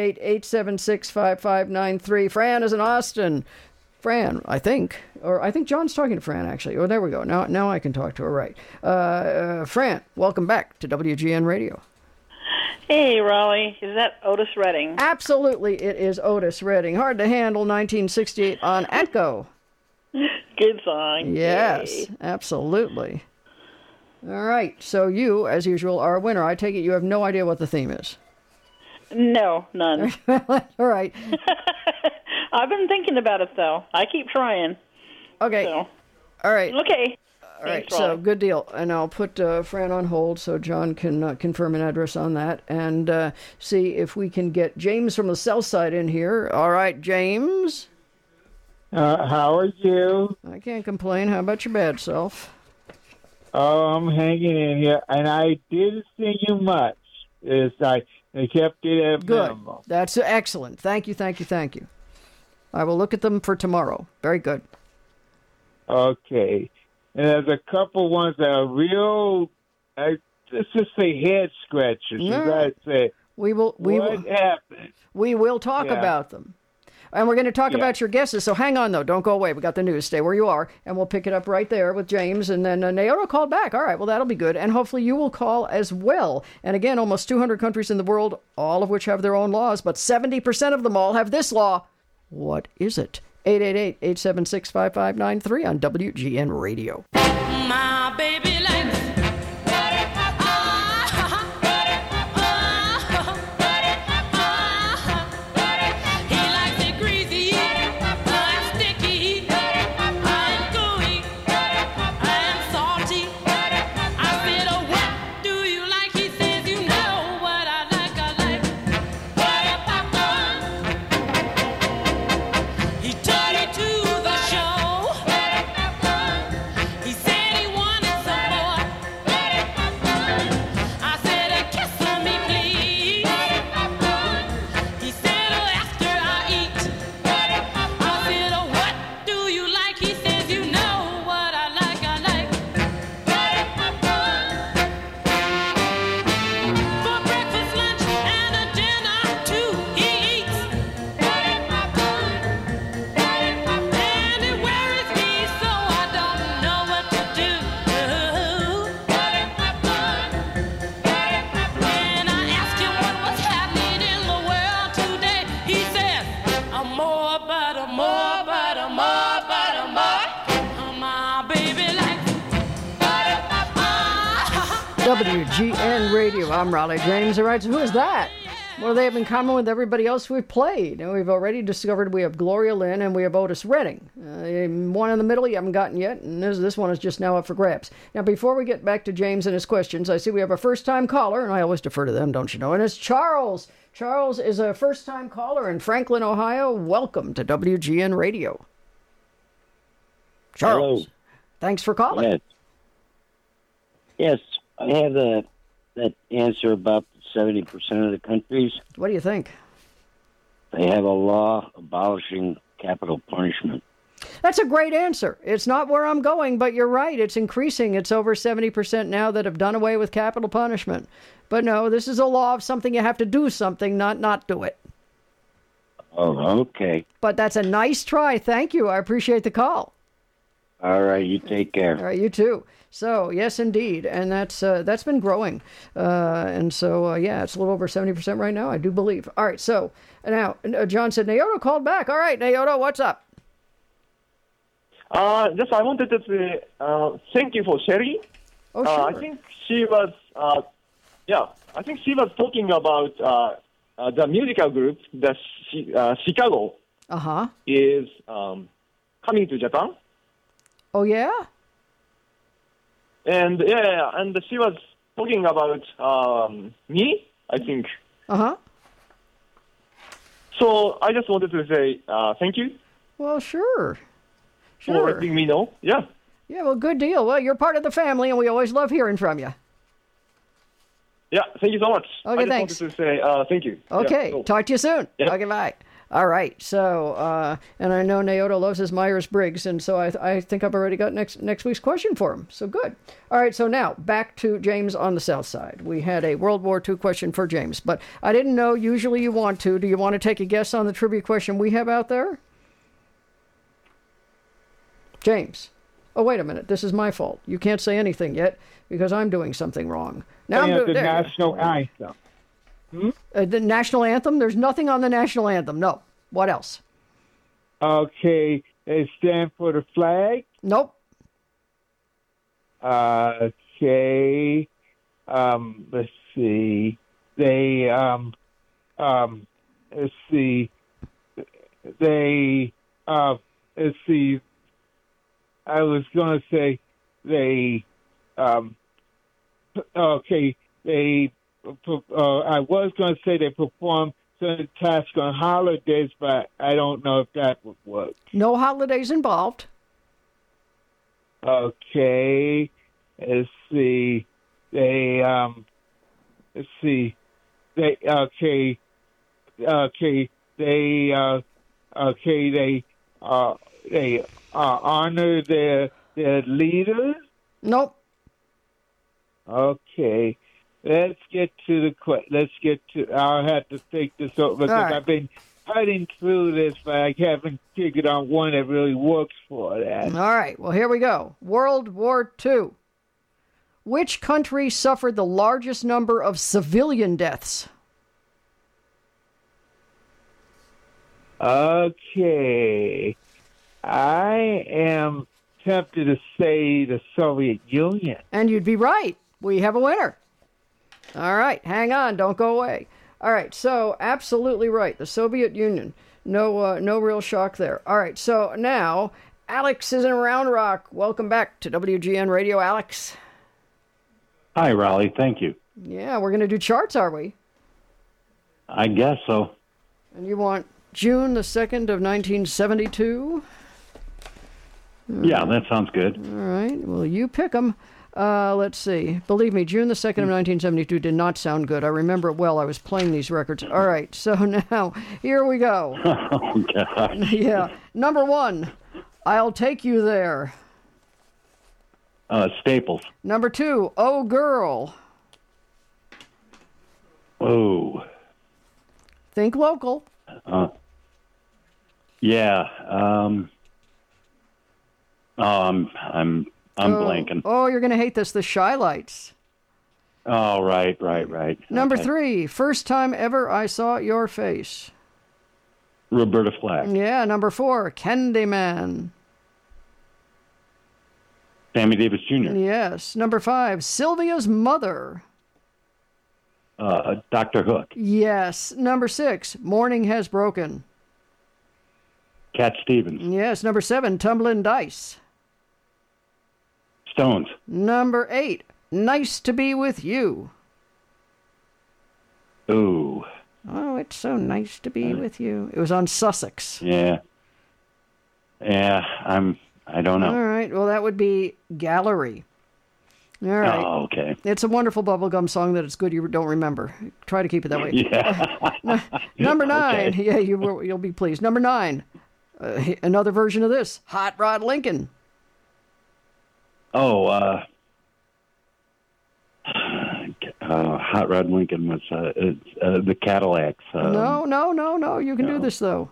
888-876-5593. Fran is in Austin. Fran, I think John's talking to Fran, actually. Oh, there we go. Now I can talk to her, right. Fran, welcome back to WGN Radio. Hey, Raleigh. Is that Otis Redding? Absolutely, it is Otis Redding. Hard to Handle, 1968 on Atco. Good song. Yes, Yay. Absolutely. All right, so you, as usual, are a winner. I take it you have no idea what the theme is. No, none. All right. I've been thinking about it, though. I keep trying. Okay. So. All right. Okay. All right, Thanks, so Raleigh. good deal. And I'll put Fran on hold so John can confirm an address on that and see if we can get James from the south side in here. All right, James. How are you? I can't complain. How about your bad self? Oh, I'm hanging in here, and I didn't sing you much. I kept it at Good. minimum. That's excellent. Thank you. I will look at them for tomorrow. Very good. Okay. And there's a couple ones that are real, let's just say head scratchers. No. You guys say, what happened? We will talk about them. And we're going to talk about your guesses. So hang on, though. Don't go away. We got the news. Stay where you are. And we'll pick it up right there with James. And then Naoto called back. All right. Well, that'll be good. And hopefully you will call as well. And again, almost 200 countries in the world, all of which have their own laws. But 70% of them all have this law. What is it? 888-876-5593 on WGN Radio. My baby likes he likes it greasy and sticky and gooey and salty. I said, oh, what do you like? He says, you know what I like. Popcorn. He took me to the show. He said he wanted some more. WGN Radio. I'm Raleigh James. All right, so who is that? What do they have in common with everybody else we've played? And we've already discovered we have Gloria Lynn and we have Otis Redding. One in the middle you haven't gotten yet, and this one is just now up for grabs. Now, before we get back to James and his questions, I see we have a first-time caller, and I always defer to them, don't you know? And it's Charles. Charles is a first-time caller in Franklin, Ohio. Welcome to WGN Radio. Charles. Hello. Thanks for calling. Yes, I have that answer about 70% of the countries. What do you think? They have a law abolishing capital punishment. That's a great answer. It's not where I'm going, but you're right. It's increasing. It's over 70% now that have done away with capital punishment. But no, this is a law of something you have to do something, not do it. Oh, okay. But that's a nice try. Thank you. I appreciate the call. All right, you take care. All right, you too. So, yes, indeed. And that's been growing. And so, yeah, it's a little over 70% right now, I do believe. All right, so now, John said, Naoto called back. All right, Naoto, what's up? Just I wanted to say thank you for Sherry. Oh, sure. I think she was, I think she was talking about the musical group, the Chicago, is coming to Japan. Oh, yeah? And and she was talking about me, I think. So I just wanted to say thank you. Well, sure. For letting me know. Yeah. Yeah, well, good deal. Well, you're part of the family, and we always love hearing from you. Yeah, thank you so much. Okay, I thanks. just wanted to say thank you. Okay, Yeah, cool. talk to you soon. Yeah. Okay, bye. All right, so, and I know Naoto loves his Myers-Briggs, and so I think I've already got next week's question for him. So good. All right, so now, back to James on the South Side. We had a World War II question for James, but I didn't know, usually you want to. Do you want to take a guess on the trivia question we have out there? James. Oh, wait a minute. This is my fault. You can't say anything yet because I'm doing something wrong. Now I'm the national anthem. The national anthem? There's nothing on the national anthem. No. What else? Okay. They stand for the flag? Nope. Okay. Let's see. They, let's see. They, let's see. I was going to say they, okay, they, I was going to say they perform certain tasks on holidays, but I don't know if that would work. No holidays involved. Okay, let's see. They, let's see. They, okay, they honor their leaders? Nope. Okay. Let's get to I'll have to think this over because right. I've been cutting through this, but I haven't figured out one that really works for that. All right. Well, here we go. World War II. Which country suffered the largest number of civilian deaths? Okay. I am tempted to say the Soviet Union. And you'd be right. We have a winner. All right. Hang on. Don't go away. All right. So, absolutely right. The Soviet Union. No real shock there. All right. So, now, Alex is in Round Rock. Welcome back to WGN Radio, Alex. Hi, Raleigh. Thank you. Yeah, we're going to do charts, are we? I guess so. And you want June the 2nd of 1972? Yeah, that sounds good. All right. Well, you pick them. Let's see. Believe me, June the 2nd of 1972 did not sound good. I remember it well. I was playing these records. All right. So now, here we go. Oh, God. Yeah. Number 1, I'll Take You There. Staples. Number 2, Oh Girl. Oh. Think local. Yeah. I'm blanking. Oh, you're going to hate this. The Shy Lights. Oh, right. Number Okay. 3, First Time Ever I Saw Your Face. Roberta Flack. Yeah. Number 4, Candyman. Sammy Davis Jr. Yes. Number 5, Sylvia's mother. Dr. Hook. Yes. Number 6, Morning Has Broken. Cat Stevens. Yes. Number 7, Tumbling Dice. Stones. Number 8, Nice to Be With You. Ooh. Oh, it's so nice to be with you. It was on Sussex. Yeah. Yeah, I don't know. All right. Well, that would be Gallery. All right. Oh, okay. It's a wonderful bubblegum song that it's good you don't remember. Try to keep it that way. Yeah. Number 9. Okay. Yeah, you'll be pleased. Number 9. Another version of this. Hot Rod Lincoln. Oh, Hot Rod Lincoln was the Cadillacs. No. You can do this, though.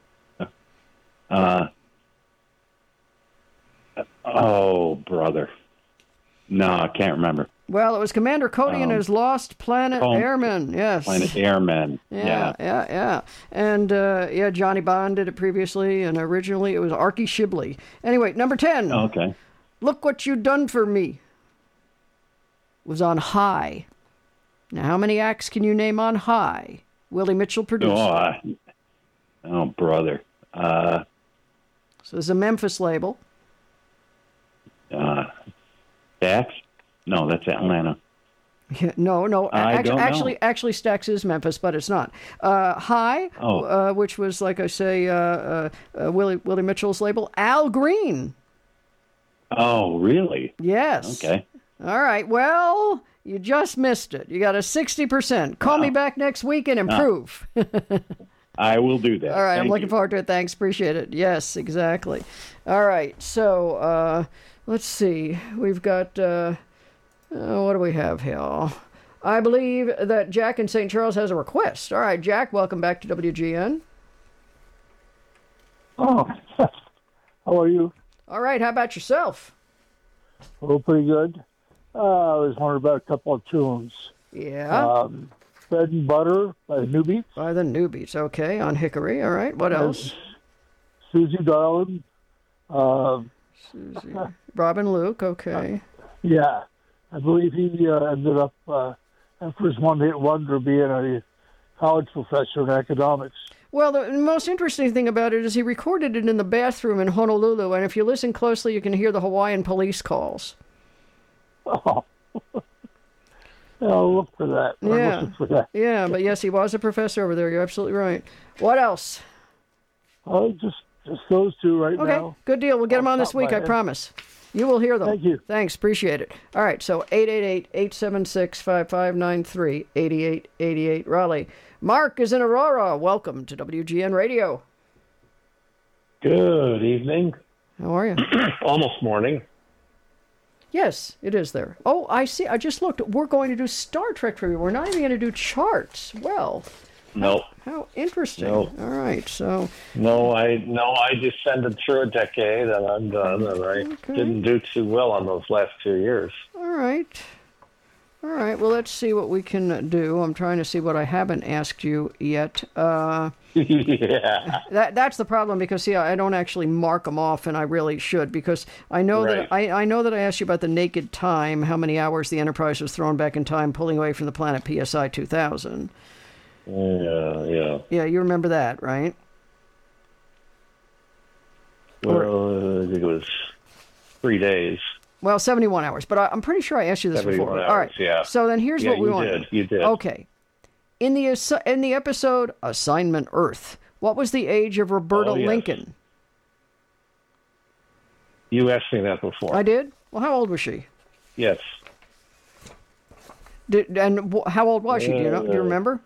Oh, brother. No, I can't remember. Well, it was Commander Cody and his Lost Planet Airmen. Yes. Planet Airmen. Yeah. And, Johnny Bond did it previously, and originally it was Archie Shibley. Anyway, number 10. Okay. Look What You Done For Me. Was on High. Now, how many acts can you name on High? Willie Mitchell produced. Oh, brother. So it's a Memphis label. Stax? No, that's Atlanta. Yeah, no. I don't know. Actually, Stax is Memphis, but it's not. High, which was, like I say, Willie Mitchell's label. Al Green. Oh, really? Yes. Okay. All right. Well, you just missed it. You got a 60%. Call me back next week and improve. I will do that. All right. I'm Thank looking you. forward to it. Thanks. Appreciate it. Yes, exactly. All right. So let's see. We've got, what do we have here? I believe that Jack in St. Charles has a request. All right, Jack, welcome back to WGN. Oh, how are you? All right. How about yourself? Oh, pretty good. I was wondering about a couple of tunes. Yeah. Bread and Butter by the Newbeats. By the Newbeats, okay, on Hickory. All right, what else? Susie Darlin. Susie. Robin Luke, okay. Yeah. I believe he ended up, after his one-hit wonder, being a college professor in economics. Well, the most interesting thing about it is he recorded it in the bathroom in Honolulu, and if you listen closely, you can hear the Hawaiian police calls. Oh. I'll look for that. Yeah. Looking for that. Yeah, but yes, he was a professor over there. You're absolutely right. What else? Oh, just those two right now. Okay, good deal. We'll get them on this week, I promise. You will hear them. Thank you. Thanks, appreciate it. All right, so 888-876-5593, 8888 Raleigh. Mark is in Aurora. Welcome to WGN Radio. Good evening. How are you? Almost morning. Yes, it is there. Oh, I see. I just looked. We're going to do Star Trek trivia. We're not even going to do charts. Well, No. how interesting. No. All right, so No, I descended through a decade and I'm done, and I didn't do too well on those last 2 years. all right. All right, well, let's see what we can do. I'm trying to see what I haven't asked you yet. Yeah. That's the problem because, see, I don't actually mark them off, and I really should because I know that I know that I asked you about the naked time, how many hours the Enterprise was thrown back in time, pulling away from the planet PSI 2000. Yeah. Yeah, you remember that, right? Well, I think it was 3 days. Well, 71 hours, but I'm pretty sure I asked you this before. 71 All right. hours, yeah. So then here's Yeah, what we you want. did, you did. Okay. In the episode Assignment Earth, what was the age of Roberta yes. Lincoln? You asked me that before. I did? Well, how old was she? Yes. How old was she? Do you know? Do you remember?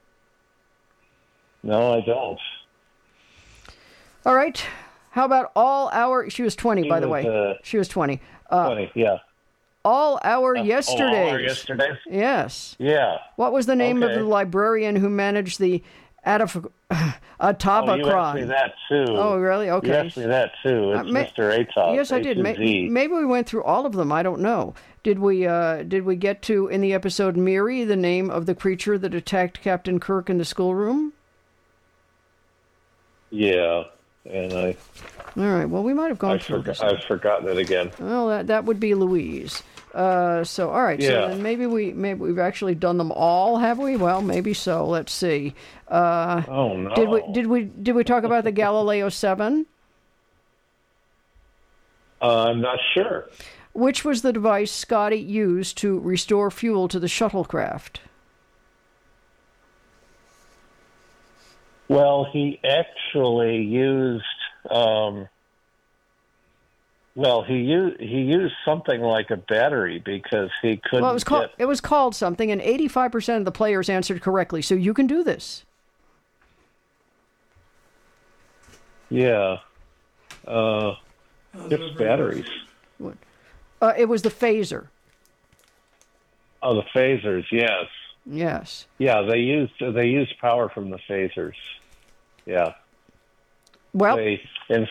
No, I don't. All right. How about all our... She was 20, by the was, way. She was 20. 20, yeah. All our yesterdays. All our yesterdays? Yes. Yeah. What was the name of Okay. the librarian who managed the Atavachron? Oh, you asked me that too. Oh, really? Okay. You asked me that too. It's Mr. Atop. Yes, I did. Maybe we went through all of them. I don't know. Did we get to, in the episode Miri, the name of the creature that attacked Captain Kirk in the schoolroom? Yeah, and I All right. Well, we might have gone through this. I've forgotten it again. Well, that would be Louise. So, all right. Yeah. So then maybe we've actually done them all, have we? Well, maybe so. Let's see. Oh no. Did we talk about the Galileo 7? I'm not sure. Which was the device Scotty used to restore fuel to the shuttlecraft? Well, he actually used. He used something like a battery because he couldn't. Well, it was called something, and 85% of the players answered correctly. So you can do this. Yeah. It's batteries. What? It was the phaser. Oh, the phasers, yes. Yes. Yeah, they used power from the phasers. Yeah. Well, at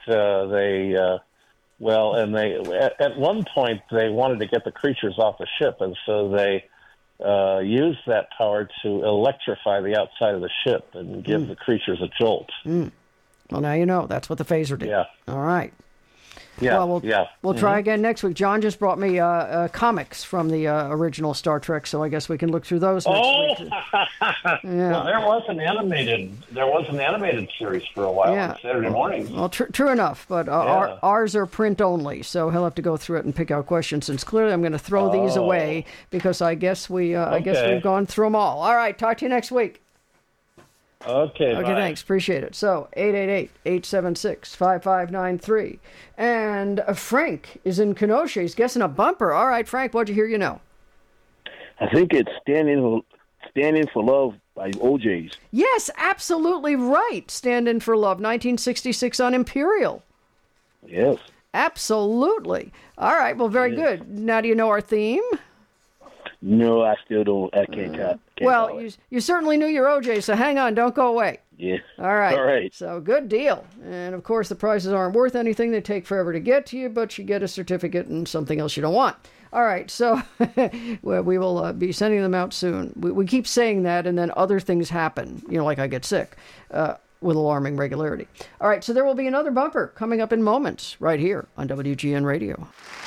one point they wanted to get the creatures off the ship, and so they used that power to electrify the outside of the ship and give the creatures a jolt. Mm. Well, now you know. That's what the phaser did. Yeah. All right. Yeah, well, yeah. We'll try again next week. John just brought me comics from the original Star Trek, so I guess we can look through those next week. Yeah. Well, there was an animated series for a while on Saturday mornings. Well, true enough, but ours are print only, so he'll have to go through it and pick out questions. Since clearly I'm going to throw these away because I guess we've gone through them all. All right, talk to you next week. Okay, bye. Thanks. Appreciate it. So, 888-876-5593. And Frank is in Kenosha. He's guessing a bumper. All right, Frank, what'd you hear know? I think it's Stand In for Love by OJ's. Yes, absolutely right. Stand In for Love, 1966 on Imperial. Yes. Absolutely. All right, well, very good. Now, do you know our theme? No, I still don't. I can't. Well, you certainly knew your OJ, so hang on. Don't go away. Yeah. All right. All right. So, good deal. And, of course, the prizes aren't worth anything. They take forever to get to you, but you get a certificate and something else you don't want. All right. So, well, we will be sending them out soon. We keep saying that, and then other things happen, like I get sick with alarming regularity. All right. So, there will be another bumper coming up in moments right here on WGN Radio.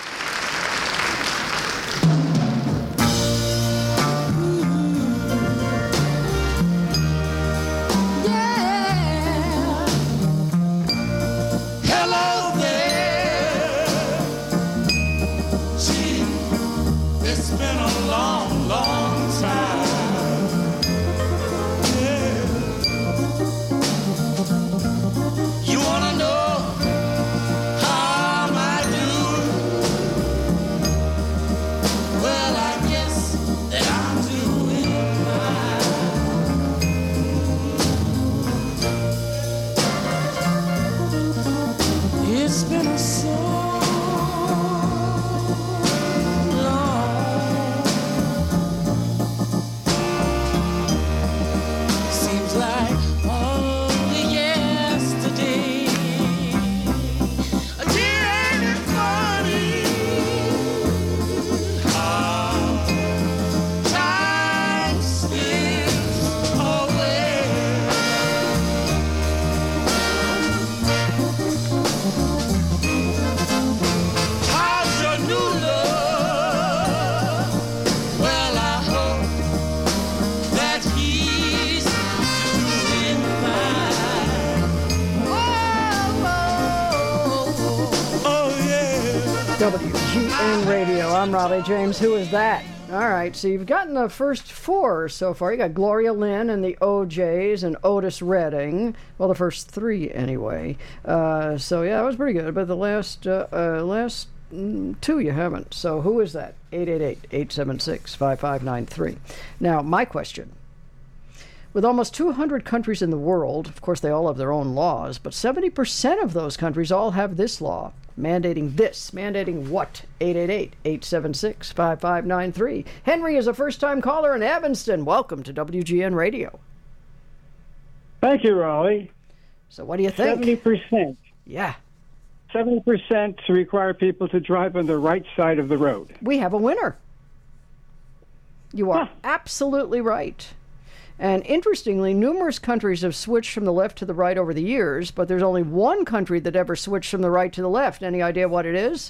WGN Radio. I'm Robbie James. Who is that? All right, so you've gotten the first four so far. You got Gloria Lynn and the OJs and Otis Redding. Well, the first three anyway. So yeah, that was pretty good. But the last two you haven't. So who is that? 888-876-5593. Now, my question. With almost 200 countries in the world, of course they all have their own laws, but 70% of those countries all have this law. Mandating this. Mandating what? 888-876-5593. Henry is a first-time caller in Evanston. Welcome to WGN Radio. Thank you, Raleigh. So what do you think? 70%. Yeah. 70% to require people to drive on the right side of the road. We have a winner. You are absolutely right. And interestingly, numerous countries have switched from the left to the right over the years, but there's only one country that ever switched from the right to the left. Any idea what it is?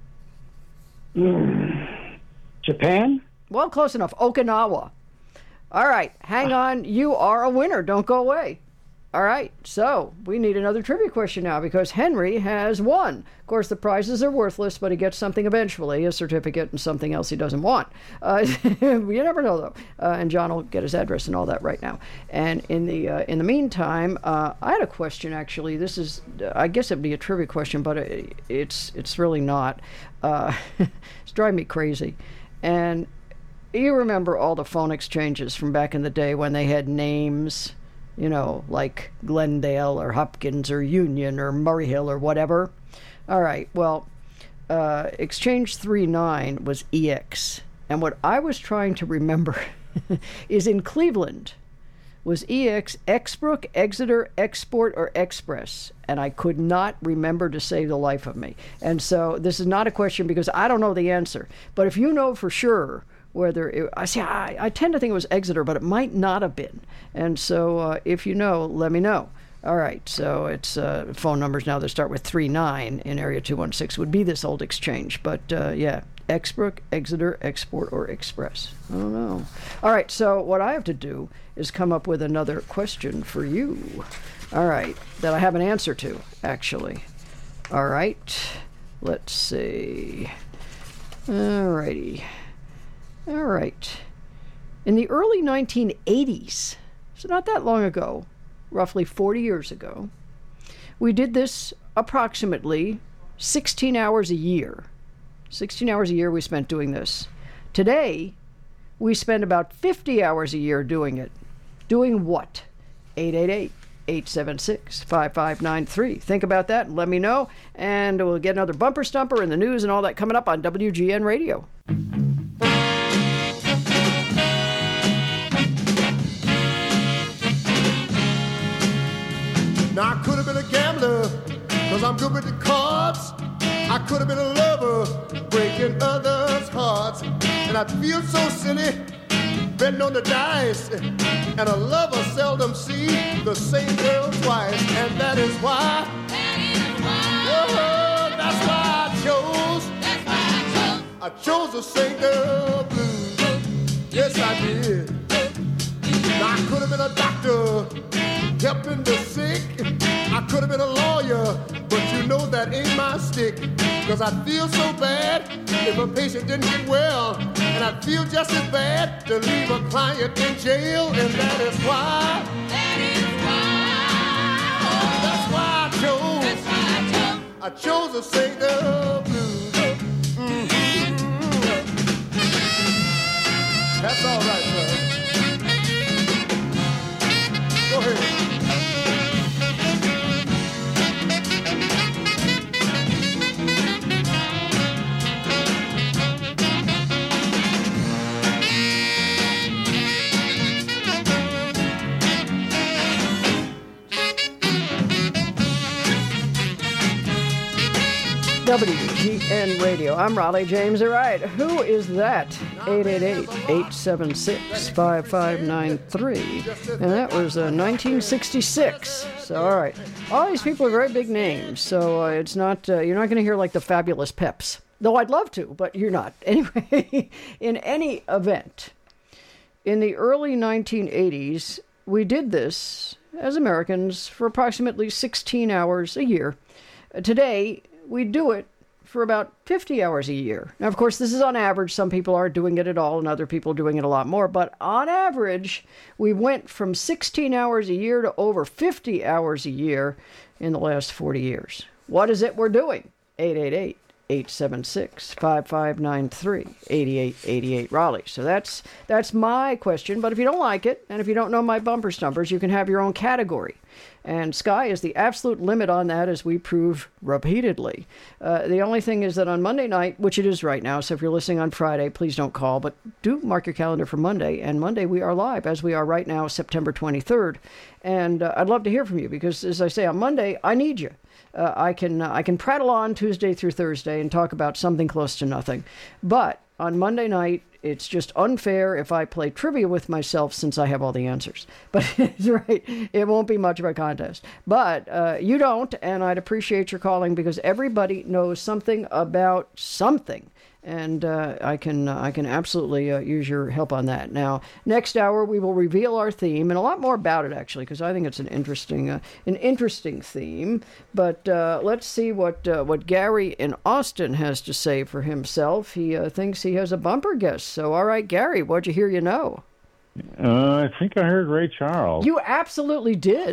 Japan? Well, close enough. Okinawa. All right, hang on. You are a winner. Don't go away. All right, so we need another trivia question now because Henry has won. Of course, the prizes are worthless, but he gets something eventually, a certificate and something else he doesn't want. You never know, though. And John will get his address and all that right now. And in the meantime, I had a question, actually. This is, I guess it'd be a trivia question, but it's really not. It's driving me crazy. And you remember all the phone exchanges from back in the day when they had names, you know, like Glendale or Hopkins or Union or Murray Hill or whatever. All right, well, Exchange 39 was EX. And what I was trying to remember is in Cleveland was EX, Exbrook, Exeter, Export, or Express. And I could not remember to save the life of me. And so this is not a question because I don't know the answer. But if you know for sure whether it, I tend to think it was Exeter, but it might not have been. And so if you know, let me know. All right, so it's phone numbers now that start with 39 in area 216 would be this old exchange. But yeah, Exbrook, Exeter, Export, or Express. I don't know. All right, so what I have to do is come up with another question for you. All right, that I have an answer to, actually. All right, let's see. All righty. All right. In the early 1980s, so not that long ago, roughly 40 years ago, we did this approximately 16 hours a year. 16 hours a year we spent doing this. Today, we spend about 50 hours a year doing it. Doing what? 888-876-5593. Think about that and let me know. And we'll get another bumper stumper and the news and all that coming up on WGN Radio. Now, I could have been a gambler, because I'm good with the cards. I could have been a lover, breaking others' hearts. And I feel so silly, betting on the dice. And a lover seldom sees the same girl twice. And that is why, oh, that's why I chose to sing the blues. Yes, I did. Now, I could have been a doctor, helping the sick. I could have been a lawyer, but you know that ain't my stick. Cause I feel so bad if a patient didn't get well. And I feel just as bad to leave a client in jail. And that is why, I chose to sing the blues. Mm-hmm. That's all right, sir. Go ahead. WGN Radio. I'm Raleigh James. All right, who is that? 888-876-5593. And that was 1966. So, all right. All these people are very big names. So it's not, you're not going to hear like the Fabulous Peps. Though I'd love to, but you're not. Anyway, in any event, in the early 1980s, we did this as Americans for approximately 16 hours a year. Today, we do it for about 50 hours a year. Now, of course, this is on average. Some people aren't doing it at all, and other people are doing it a lot more. But on average, we went from 16 hours a year to over 50 hours a year in the last 40 years. What is it we're doing? 888-876-5593, 8888 Raleigh. So that's my question. But if you don't like it, and if you don't know my bumper stumpers, you can have your own category. And sky is the absolute limit on that, as we prove repeatedly. The only thing is that on Monday night, which it is right now, so if you're listening on Friday, please don't call, but do mark your calendar for Monday. And Monday we are live, as we are right now, September 23rd. And I'd love to hear from you, because as I say, on Monday, I need you. I can prattle on Tuesday through Thursday and talk about something close to nothing. But on Monday night, it's just unfair if I play trivia with myself since I have all the answers. But it's right. It won't be much of a contest. But you don't, and I'd appreciate your calling because everybody knows something about something. And I can absolutely use your help on that. Now, next hour we will reveal our theme and a lot more about it actually, because I think it's an interesting theme. But let's see what Gary in Austin has to say for himself. He thinks he has a bumper guess. So, all right, Gary, what'd you hear? I think I heard Ray Charles. You absolutely did.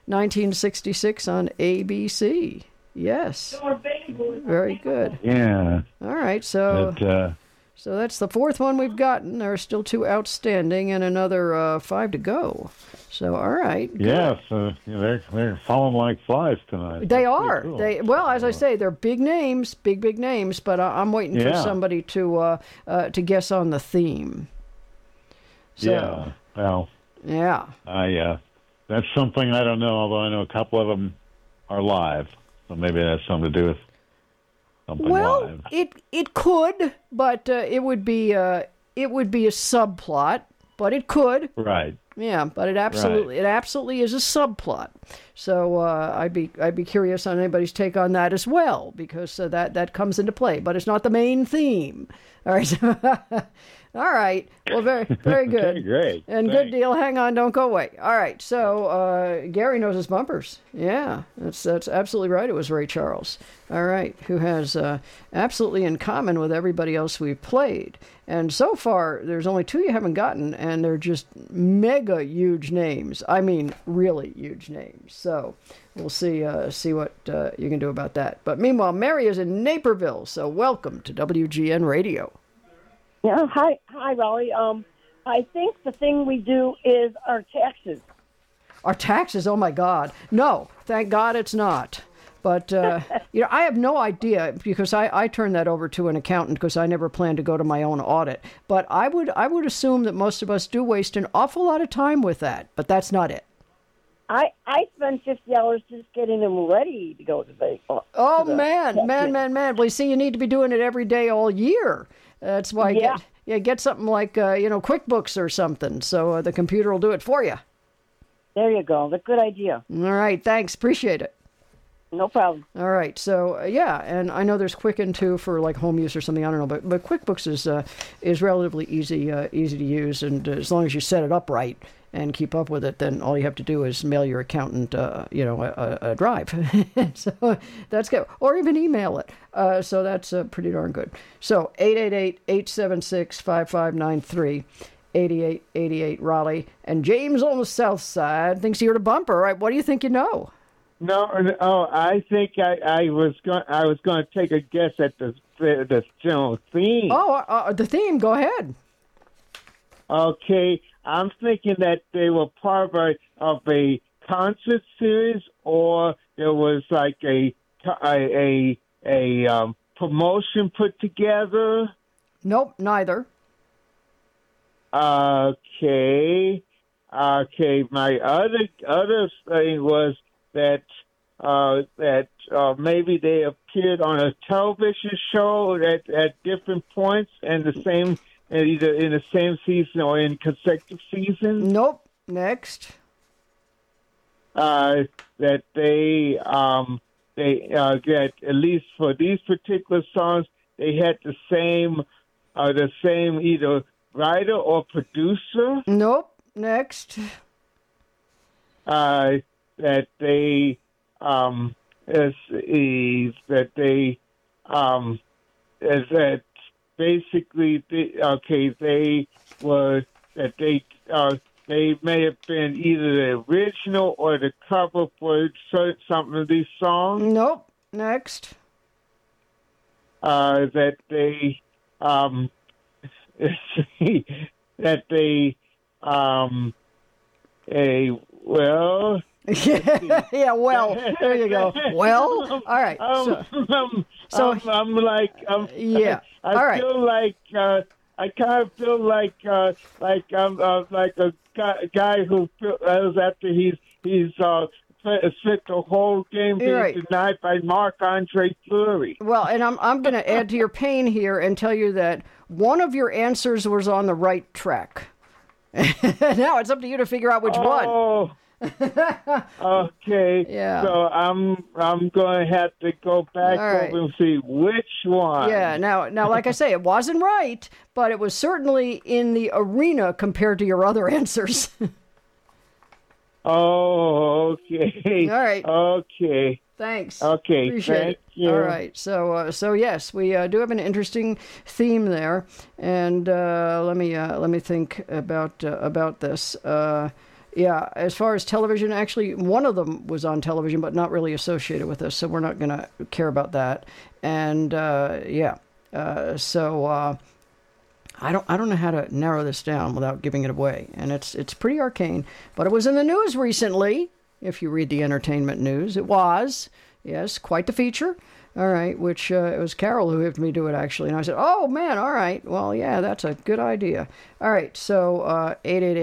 1966 on ABC. Yes. Very good. Yeah. All right. So that's the fourth one we've gotten. There are still 2 outstanding and another 5 to go. So, all right. Yeah. So they're falling like flies tonight. They are. Cool. As I say, they're big names, big names. But I'm waiting for somebody to guess on the theme. So, yeah. Well. Yeah. That's something I don't know. Although I know a couple of them are live. So maybe that has something to do with something live. It could, but it would be a subplot. But it could. Right. Yeah, but it absolutely is a subplot. So I'd be curious on anybody's take on that as well, because that comes into play. But it's not the main theme. All right. All right. Well, very good. Okay, great. And Thanks. good deal. Hang on. Don't go away. All right. So Gary knows his bumpers. Yeah, that's absolutely right. It was Ray Charles. All right. Who has absolutely in common with everybody else we've played. And so far, there's only 2 you haven't gotten, and they're just mega huge names. I mean, really huge names. So we'll see what you can do about that. But meanwhile, Mary is in Naperville. So welcome to WGN Radio. Yeah, hi, Raleigh. I think the thing we do is our taxes. Our taxes? Oh my God! No, thank God it's not. But I have no idea because I turned that over to an accountant because I never planned to go to my own audit. But I would assume that most of us do waste an awful lot of time with that. But that's not it. I spend $50 just getting them ready to go to the. Oh man. Well, you see, you need to be doing it every day all year. That's why get something like QuickBooks or something, so the computer will do it for you. There you go. That's a good idea. All right, thanks. Appreciate it. No problem. All right, so and I know there's Quicken too for like home use or something. I don't know, but QuickBooks is relatively easy to use, and as long as you set it up right and keep up with it, then all you have to do is mail your accountant, a drive. So that's good, or even email it. So that's pretty darn good. So 888-876-5593, 8888 Raleigh, and James on the South Side thinks he heard a bumper. All right, what do you think you know? No, I think I was going to take a guess at the general theme. Oh, the theme. Go ahead. Okay, I'm thinking that they were part of a concert series, or there was like a promotion put together. Nope, neither. Okay. My other thing was that maybe they appeared on a television show at different points and either in the same season or in consecutive seasons. Nope. Next. That they get, at least for these particular songs, they had the same either writer or producer. Nope. Next. That they they may have been either the original or the cover for some of these songs. Nope. Next. That they well. Yeah, well, there you go. Well, all right. I feel like I kind of feel like I'm like a guy who feels after he's spent the whole game being denied by Marc-Andre Fleury. Well, and I'm going to add to your pain here and tell you that one of your answers was on the right track. Now it's up to you to figure out which one. Okay. Yeah. So I'm going to have to go back over and see which one. Yeah. Now, like I say, it wasn't right, but it was certainly in the arena compared to your other answers. Oh, okay. All right. Okay. Thanks. Okay. Appreciate Thank it. you. All right. So yes, we do have an interesting theme there, and let me think about this. Yeah, as far as television, actually, one of them was on television, but not really associated with us, so we're not going to care about that. And so I don't know how to narrow this down without giving it away, and it's pretty arcane. But it was in the news recently. If you read the entertainment news, it was, yes, quite the feature. All right, which it was Carol who helped me do it, actually. And I said, oh, man, all right. Well, yeah, that's a good idea. All right, so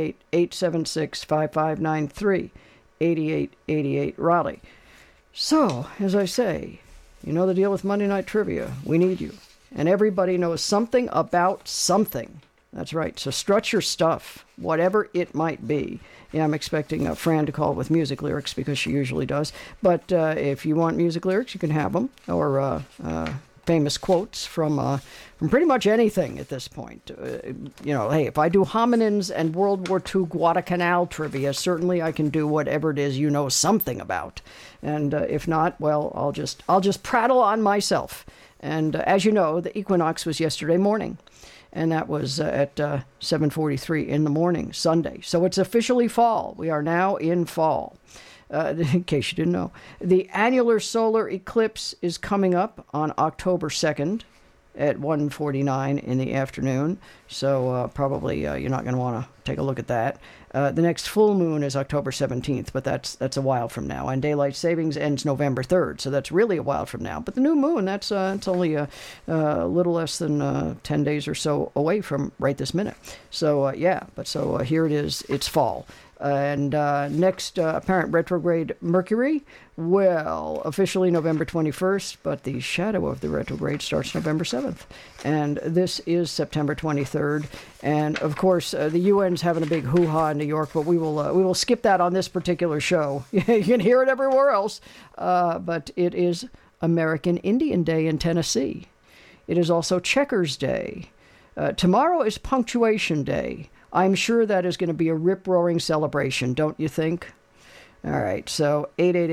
888-876-5593, 8888 Raleigh. So, as I say, you know the deal with Monday Night Trivia. We need you. And everybody knows something about something. That's right. So strut your stuff, whatever it might be. Yeah, I'm expecting Fran to call with music lyrics because she usually does. But if you want music lyrics, you can have them, or famous quotes from pretty much anything at this point. Hey, if I do hominins and World War II Guadalcanal trivia, certainly I can do whatever it is you know something about. And if not, well, I'll just prattle on myself. And as you know, the equinox was yesterday morning. And that was at 7:43 in the morning, Sunday. So it's officially fall. We are now in fall, in case you didn't know. The annular solar eclipse is coming up on October 2nd at 1:49 in the afternoon. So probably you're not going to want to take a look at that. The next full moon is October 17th, but that's a while from now. And daylight savings ends November 3rd, so that's really a while from now. But the new moon, it's only a little less than 10 days or so away from right this minute. So, here it is. It's fall. And next apparent retrograde Mercury, well, officially November 21st, but the shadow of the retrograde starts November 7th. And this is September 23rd. And, of course, the UN's having a big hoo-ha in New York, but we will skip that on this particular show. You can hear it everywhere else. But it is American Indian Day in Tennessee. It is also Checkers Day. Tomorrow is Punctuation Day. I'm sure that is going to be a rip-roaring celebration, don't you think? All right, so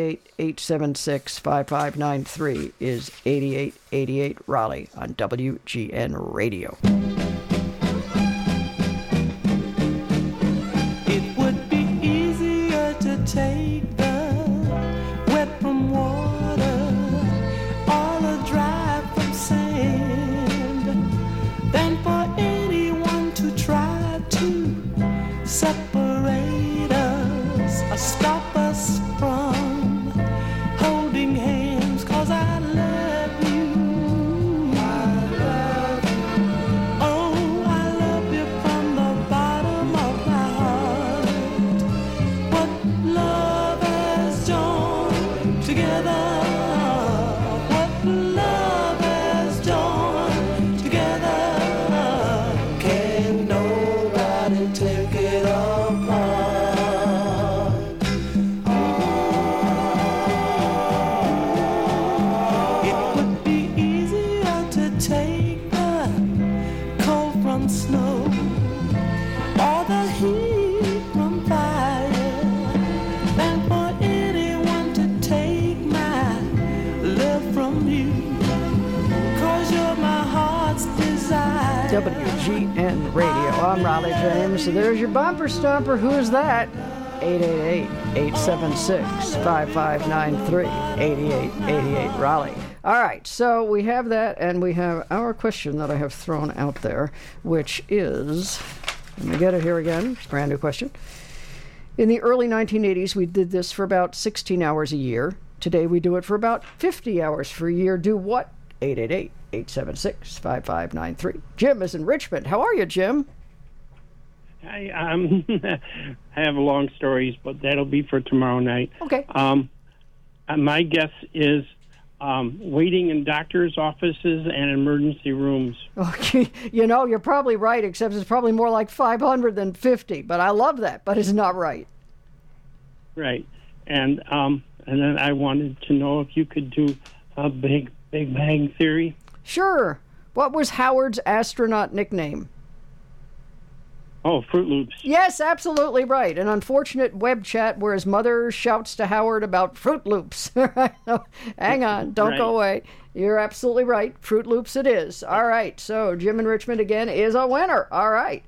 888-876-5593 is 8888 Raleigh on WGN Radio. It would be easier to take the wet from water or the dry from sand than for anyone to try to separate us or stop us from holding hands, 'cause I love you. I love you. Oh, I love you from the bottom of my heart. What love has joined together, what love has joined together, can nobody take it apart. It would be easier to take the cold from snow or the heat from fire than for anyone to take my love from you, 'cause you're my heart's desire. WGN Radio. I'm Raleigh James. So there's your bumper stomper. Who is that? 888-876-5593. 8888 Raleigh. All right, so we have that, and we have our question that I have thrown out there, which is, let me get it here again, brand new question. In the early 1980s, we did this for about 16 hours a year. Today, we do it for about 50 hours per year. Do what? 888-876-5593. Jim is in Richmond. How are you, Jim? I have long stories, but that'll be for tomorrow night. Okay. My guess is waiting in doctors' offices and emergency rooms. Okay, you're probably right, except it's probably more like 500 than 50. But I love that, but it's not right. Right, and then I wanted to know if you could do a Big Bang Theory. Sure. What was Howard's astronaut nickname? Oh, Fruit Loops. Yes, absolutely right. An unfortunate web chat where his mother shouts to Howard about Fruit Loops. Hang on, don't go away. You're absolutely right. Fruit Loops it is. All right, so Jim in Richmond again is a winner. All right,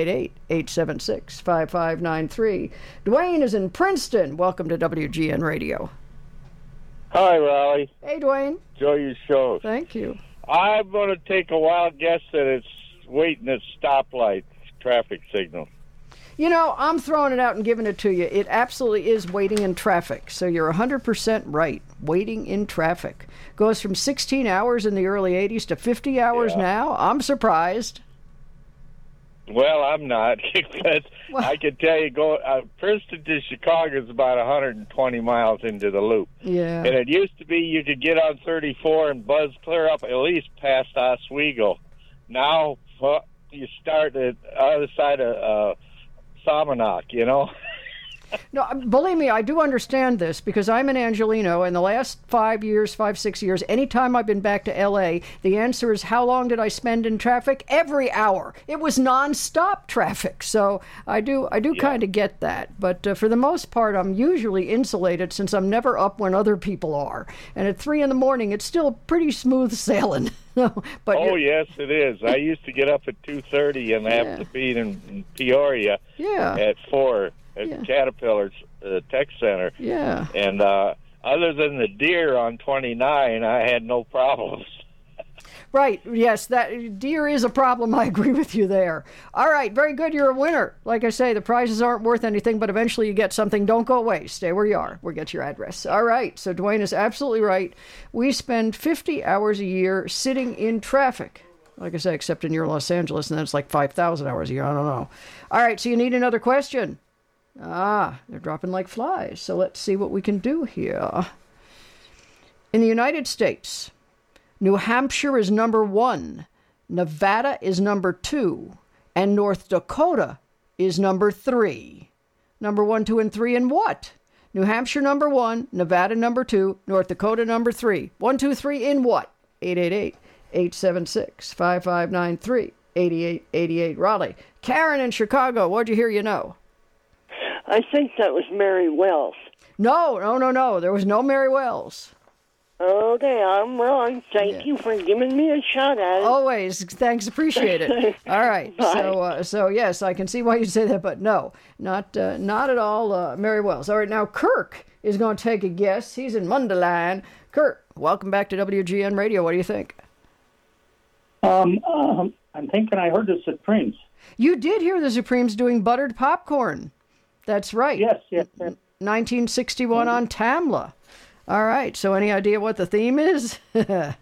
888-876-5593. Dwayne is in Princeton. Welcome to WGN Radio. Hi, Raleigh. Hey, Dwayne. Enjoy your show. Thank you. I'm going to take a wild guess that it's waiting at stoplight traffic signal. I'm throwing it out and giving it to you. It absolutely is waiting in traffic. So you're 100% right. Waiting in traffic. Goes from 16 hours in the early 80s to 50 hours now. I'm surprised. Well, I'm not, because I can tell you, Princeton to Chicago is about 120 miles into the loop. Yeah. And it used to be you could get on 34 and buzz clear up at least past Oswego. Now, you start at the other side of Salmonock, No, believe me, I do understand this because I'm in Angelino, and the last 6 years, anytime I've been back to L.A., the answer is how long did I spend in traffic? Every hour. It was nonstop traffic. So I do kind of get that. But for the most part, I'm usually insulated since I'm never up when other people are. And at 3 a.m, it's still pretty smooth sailing. But yes, it is. I used to get up at 2:30 and have to be in Peoria at 4 at Caterpillar Tech Center. Yeah. And other than the deer on 29, I had no problems. Right. Yes, that deer is a problem. I agree with you there. All right. Very good. You're a winner. Like I say, the prizes aren't worth anything, but eventually you get something. Don't go away. Stay where you are. We'll get your address. All right. So Dwayne is absolutely right. We spend 50 hours a year sitting in traffic. Like I say, except in your Los Angeles, and then it's like 5,000 hours a year. I don't know. All right. So you need another question. They're dropping like flies. So let's see what we can do here. In the United States, New Hampshire is number 1, Nevada is number 2, and North Dakota is number 3. Number 1, 2, and 3 in what? New Hampshire number 1, Nevada number 2, North Dakota number 3. 1, 2, 3 in what? 888-876-5593. 8888 Raleigh. Karen in Chicago, what'd you hear you know? I think that was Mary Wells. No. There was no Mary Wells. Okay, I'm wrong. Thank you for giving me a shot at it. Always. Thanks. Appreciate it. All right. So yes, I can see why you'd say that, but no, not at all Mary Wells. All right, now Kirk is going to take a guess. He's in Mundelein. Kirk, welcome back to WGN Radio. What do you think? I'm thinking I heard the Supremes. You did hear the Supremes doing Buttered Popcorn. That's right. Yes. 1961 on Tamla. All right. So any idea what the theme is? Were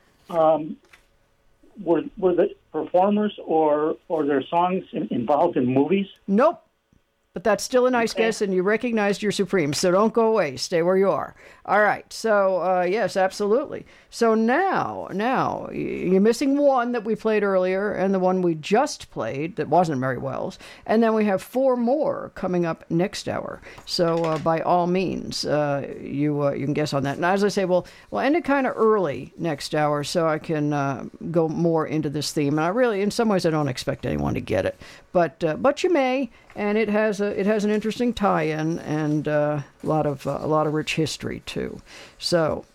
the performers or their songs involved in movies? Nope. But that's still a nice guess, and you recognized your Supremes, so don't go away. Stay where you are. All right. So, yes, absolutely. So now, you're missing one that we played earlier and the one we just played that wasn't Mary Wells. And then we have 4 more coming up next hour. So, by all means, you can guess on that. And as I say, we'll end it kind of early next hour so I can go more into this theme. And I really, in some ways, I don't expect anyone to get it. But you may, and it has an interesting tie-in and a lot of rich history too. So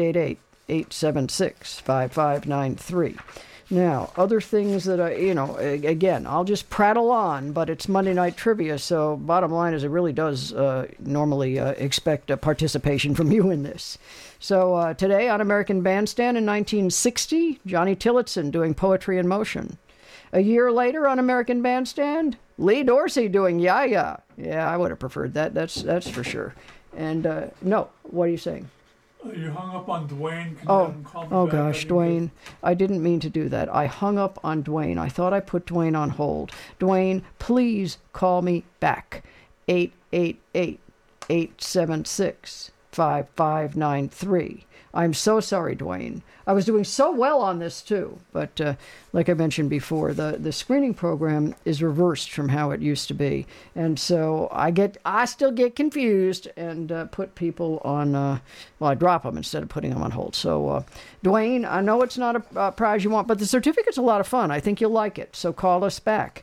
888-876-5593. Now, other things that again, I'll just prattle on, but it's Monday Night Trivia, so bottom line is it really does normally expect a participation from you in this. So today on American Bandstand in 1960, Johnny Tillotson doing Poetry in Motion. A year later on American Bandstand, Lee Dorsey doing Ya Ya. Yeah, I would have preferred that. That's for sure. And no, what are you saying? You hung up on Dwayne. Can you have him call me back? Gosh, Dwayne. I didn't mean to do that. I hung up on Dwayne. I thought I put Dwayne on hold. Dwayne, please call me back. 888-876-5593. I'm so sorry, Dwayne. I was doing so well on this, too. But like I mentioned before, the screening program is reversed from how it used to be. And so I still get confused and put people on, I drop them instead of putting them on hold. So, Dwayne, I know it's not a prize you want, but the certificate's a lot of fun. I think you'll like it. So call us back,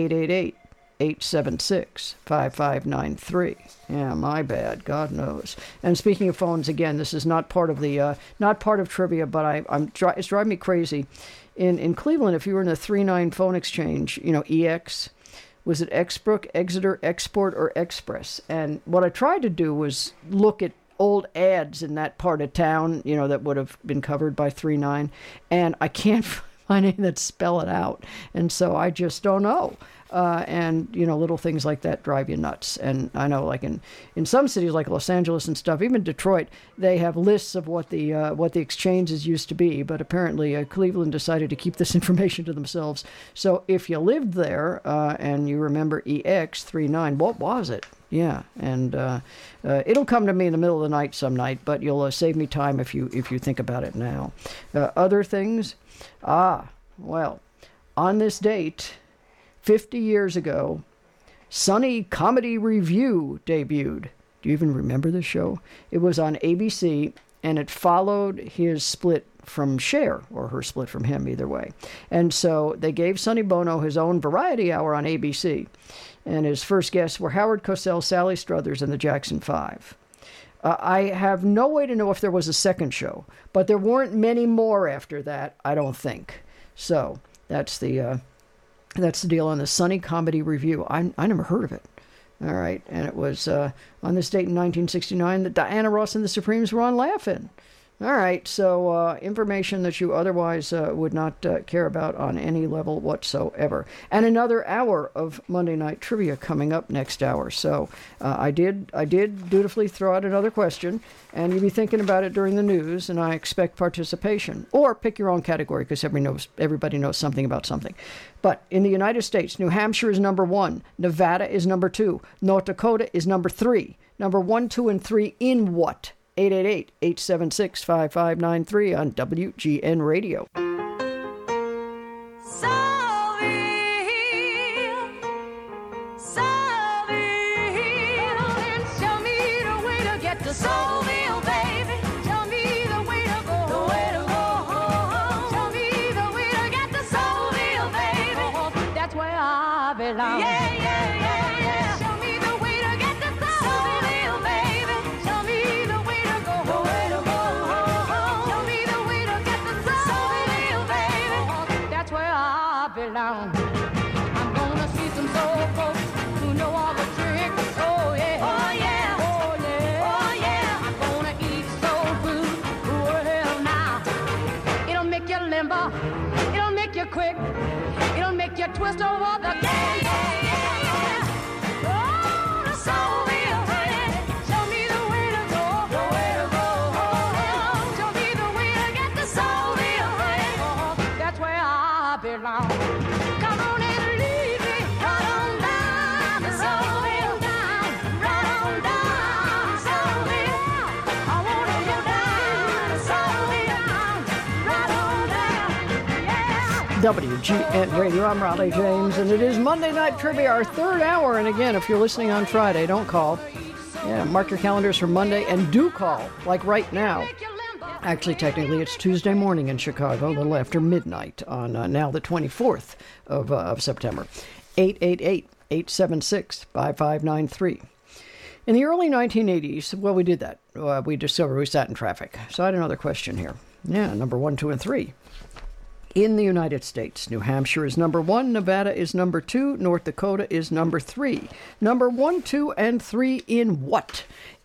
888-876-5593. Yeah, my bad. God knows. And speaking of phones, again, this is not part of the not part of trivia, but it's driving me crazy. In Cleveland, if you were in a 3-9 phone exchange, EX, was it Exbrook, Exeter, Export, or Express? And what I tried to do was look at old ads in that part of town, that would have been covered by 3-9, and I can't find any that spell it out. And so I just don't know. And little things like that drive you nuts. And I know, like in some cities like Los Angeles and stuff, even Detroit, they have lists of what the exchanges used to be. But apparently, Cleveland decided to keep this information to themselves. So if you lived there and you remember EX39, what was it? Yeah, and it'll come to me in the middle of the night some night, but you'll save me time if you think about it now. Other things, well, on this date, 50 years ago, Sunny Comedy Review debuted. Do you even remember the show? It was on ABC, and it followed his split from Cher, or her split from him, either way. And so they gave Sonny Bono his own variety hour on ABC. And his first guests were Howard Cosell, Sally Struthers, and the Jackson 5. I have no way to know if there was a second show, but there weren't many more after that, I don't think. So that's the deal on the Sunny Comedy Review. I never heard of it. All right. And it was on this date in 1969 that Diana Ross and the Supremes were on Laugh-In. All right. So information that you otherwise would not care about on any level whatsoever. And another hour of Monday Night Trivia coming up next hour. So I did dutifully throw out another question, and you'll be thinking about it during the news, and I expect participation. Or pick your own category, because everybody knows something about something. But in the United States, New Hampshire is number 1. Nevada is number 2. North Dakota is number 3. Number 1, 2, and 3 in what? 888-876-5593 on WGN Radio. It'll make you quick. It'll make you twist over the Oh, the soulville, honey. Show me the way to go. The way to go. Show me the way to get to Soulville, honey. That's where I belong. Come on and lead me right on down to Soulville, right on down to Soulville. I wanna go down to Soulville, right on down. WGN Radio, I'm Raleigh James, and it is Monday Night Trivia, our third hour. And again, if you're listening on Friday, don't call. Yeah, mark your calendars for Monday, and do call, like right now. Actually, technically, it's Tuesday morning in Chicago, a little after midnight on now the 24th of September. 888-876-5593. In the early 1980s, well, we did that. We discovered we sat in traffic. So I had another question here. Yeah, number 1, 2, and 3. In the United States, New Hampshire is number 1, Nevada is number 2, North Dakota is number 3. Number 1, 2, and 3 in what?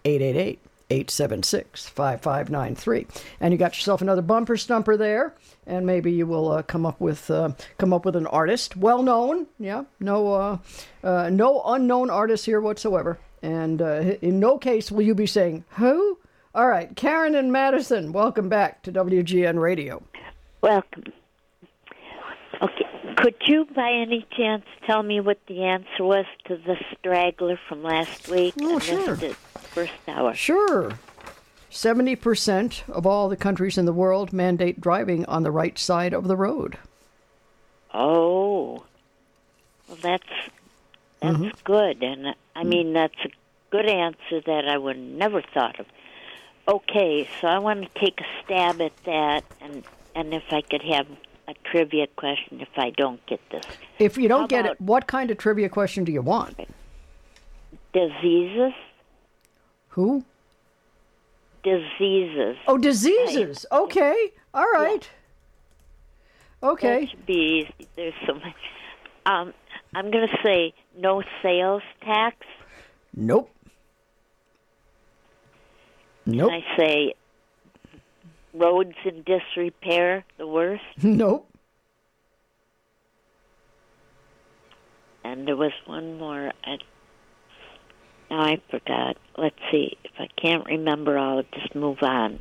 888-876-5593. And you got yourself another bumper stumper there, and maybe you will come up with an artist, well known. Yeah, no unknown artists here whatsoever. And in no case will you be saying, who? All right, Karen and Madison, welcome back to WGN Radio. Welcome. Okay, could you by any chance tell me what the answer was to the straggler from last week? Oh, sure. The first hour. Sure. 70% of all the countries in the world mandate driving on the right side of the road. Oh, well, that's good, and I mean that's a good answer that I would never thought of. Okay, so I want to take a stab at that, and if I could have a trivia question if I don't get this. If you don't get it, what kind of trivia question do you want? Diseases? Who? Diseases. Oh, diseases. Okay. All right. Yeah. Okay. That should be easy. There's so much. I'm going to say no sales tax. Nope. Nope. Can I say roads in disrepair, the worst? Nope. And there was one more. Now I forgot. Let's see. If I can't remember, I'll just move on.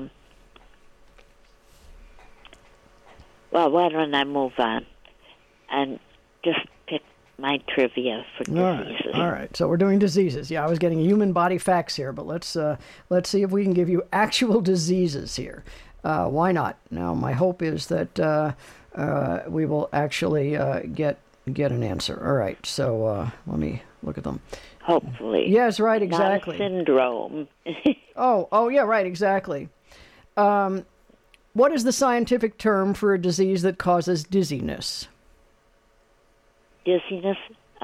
Well, why don't I move on and just pick my trivia for diseases? All right. So we're doing diseases. Yeah, I was getting human body facts here, but let's see if we can give you actual diseases here. Why not? Now, my hope is that we will actually get an answer. All right. So let me look at them. Hopefully. Yes, right, exactly. Not a syndrome. Oh, yeah, right, exactly. What is the scientific term for a disease that causes dizziness? Dizziness?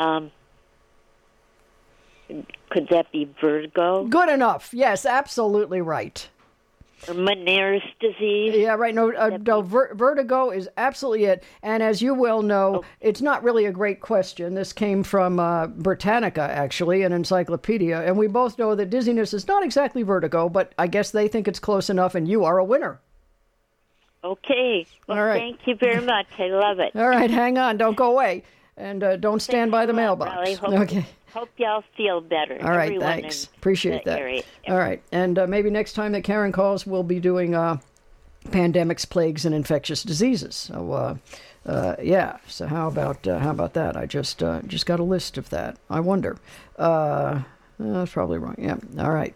Could that be vertigo? Good enough. Yes, absolutely right. Or Meniere's disease? Yeah, right. No, vertigo is absolutely it. And as you well know, it's not really a great question. This came from Britannica, actually, an encyclopedia. And we both know that dizziness is not exactly vertigo, but I guess they think it's close enough, and you are a winner. Okay. Well, all right. Thank you very much. I love it. All right, hang on. Don't go away. And don't stand by the mailbox. Okay. Hope y'all feel better. All right, thanks. Appreciate that. Area. All right, and maybe next time that Karen calls, we'll be doing pandemics, plagues, and infectious diseases. So, yeah. So how about that? I just got a list of that. I wonder. That's probably wrong. Yeah. All right.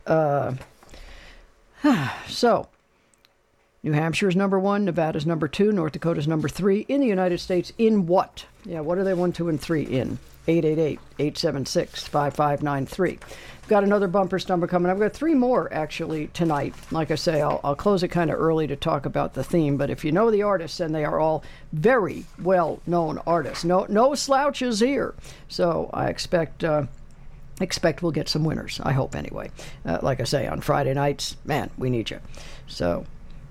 So, New Hampshire's number 1, Nevada's number 2, North Dakota's number 3 in the United States. In what? Yeah. What are they 1, 2, and 3 in? 888-876-5593. We've got another bumper stumper coming up. I've got 3 more, actually, tonight. Like I say, I'll close it kind of early to talk about the theme, but if you know the artists, and they are all very well-known artists. No slouches here. So I expect we'll get some winners. I hope, anyway. Like I say, on Friday nights, man, we need you. So,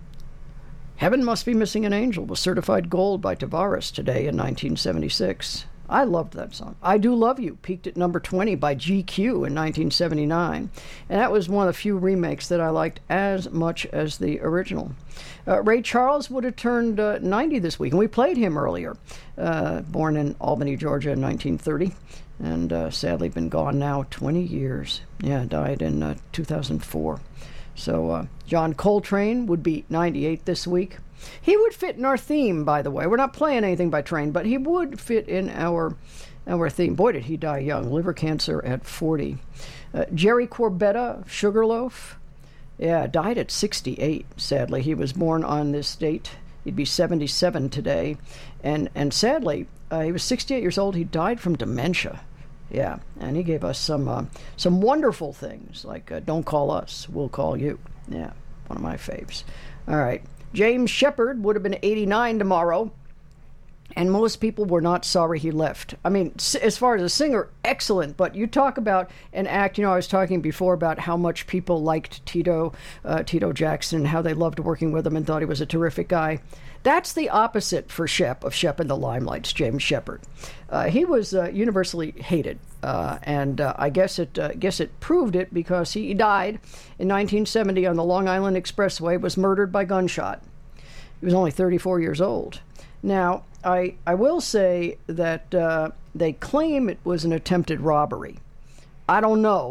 Heaven Must Be Missing an Angel was certified gold by Tavares today in 1976. I loved that song. I Do Love You peaked at number 20 by GQ in 1979. And that was one of the few remakes that I liked as much as the original. Ray Charles would have turned 90 this week, and we played him earlier. Born in Albany, Georgia in 1930, and sadly been gone now 20 years. Yeah, died in 2004. So John Coltrane would be 98 this week. He would fit in our theme, by the way. We're not playing anything by Train, but he would fit in our theme. Boy, did he die young. Liver cancer at 40. Jerry Corbetta, Sugarloaf, died at 68, sadly. He was born on this date. He'd be 77 today. And sadly, he was 68 years old. He died from dementia. Yeah, and he gave us some wonderful things, like Don't Call Us, We'll Call You. Yeah, one of my faves. All right. James Shepard would have been 89 tomorrow, and most people were not sorry he left. I mean, as far as a singer, excellent, but you talk about an act, I was talking before about how much people liked Tito Jackson, how they loved working with him and thought he was a terrific guy. That's the opposite for Shep and the Limelights, James Shepard. He was universally hated, and I guess it proved it because he died in 1970 on the Long Island Expressway, was murdered by gunshot. He was only 34 years old. Now, I will say that they claim it was an attempted robbery. I don't know.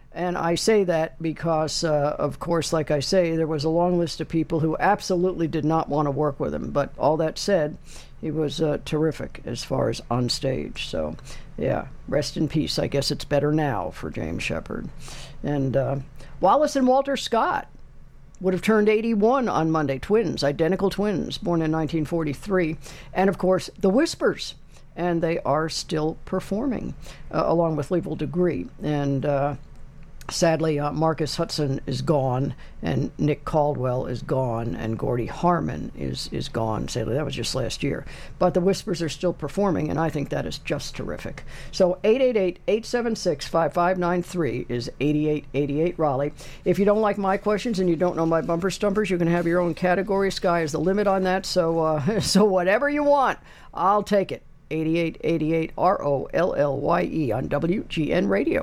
And I say that because, of course, like I say, there was a long list of people who absolutely did not want to work with him. But all that said, he was terrific as far as on stage. So, yeah, rest in peace. I guess it's better now for James Shepard. And Wallace and Walter Scott would have turned 81 on Monday. Twins, identical twins, born in 1943. And, of course, the Whispers. And they are still performing, along with Level Degree. And sadly, Marcus Hudson is gone, and Nick Caldwell is gone, and Gordy Harmon is gone. Sadly, that was just last year. But the Whispers are still performing, and I think that is just terrific. So 888-876-5593 is 8888 Raleigh. If you don't like my questions and you don't know my bumper stumpers, you can have your own category. Sky is the limit on that. So so whatever you want, I'll take it. 8888 ROLLYE on WGN Radio.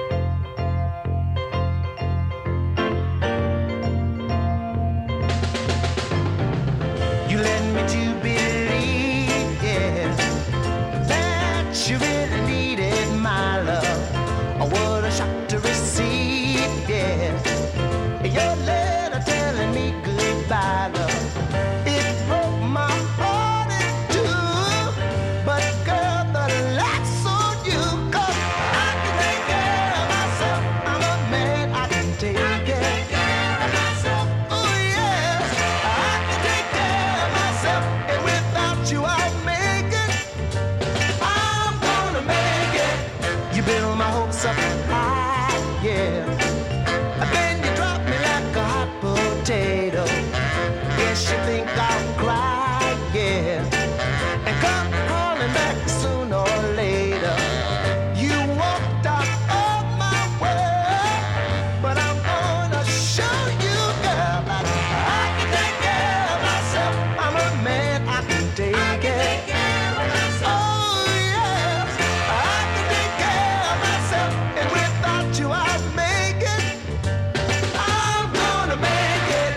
You led me to believe, yeah, that you really needed my love. Oh, what a shock to receive, yeah. Your letter telling me goodbye, love. It broke my heart in two. But girl, the light's on you, 'cause I can take care of myself. I'm a man, I can take care of myself. Oh yes, I can take care of myself. And without you, I'll make it. I'm gonna make it. You build my hopes up high, yeah. Then you drop me like a hot potato. Guess you think I'll cry, yeah. And come crawling back sooner or later. You walked out of my way, but I'm gonna show you, girl, that I can take care of myself. I'm a man, I can take it. Oh yes, I can take care of myself, and without you I'll make it. I'm gonna make it.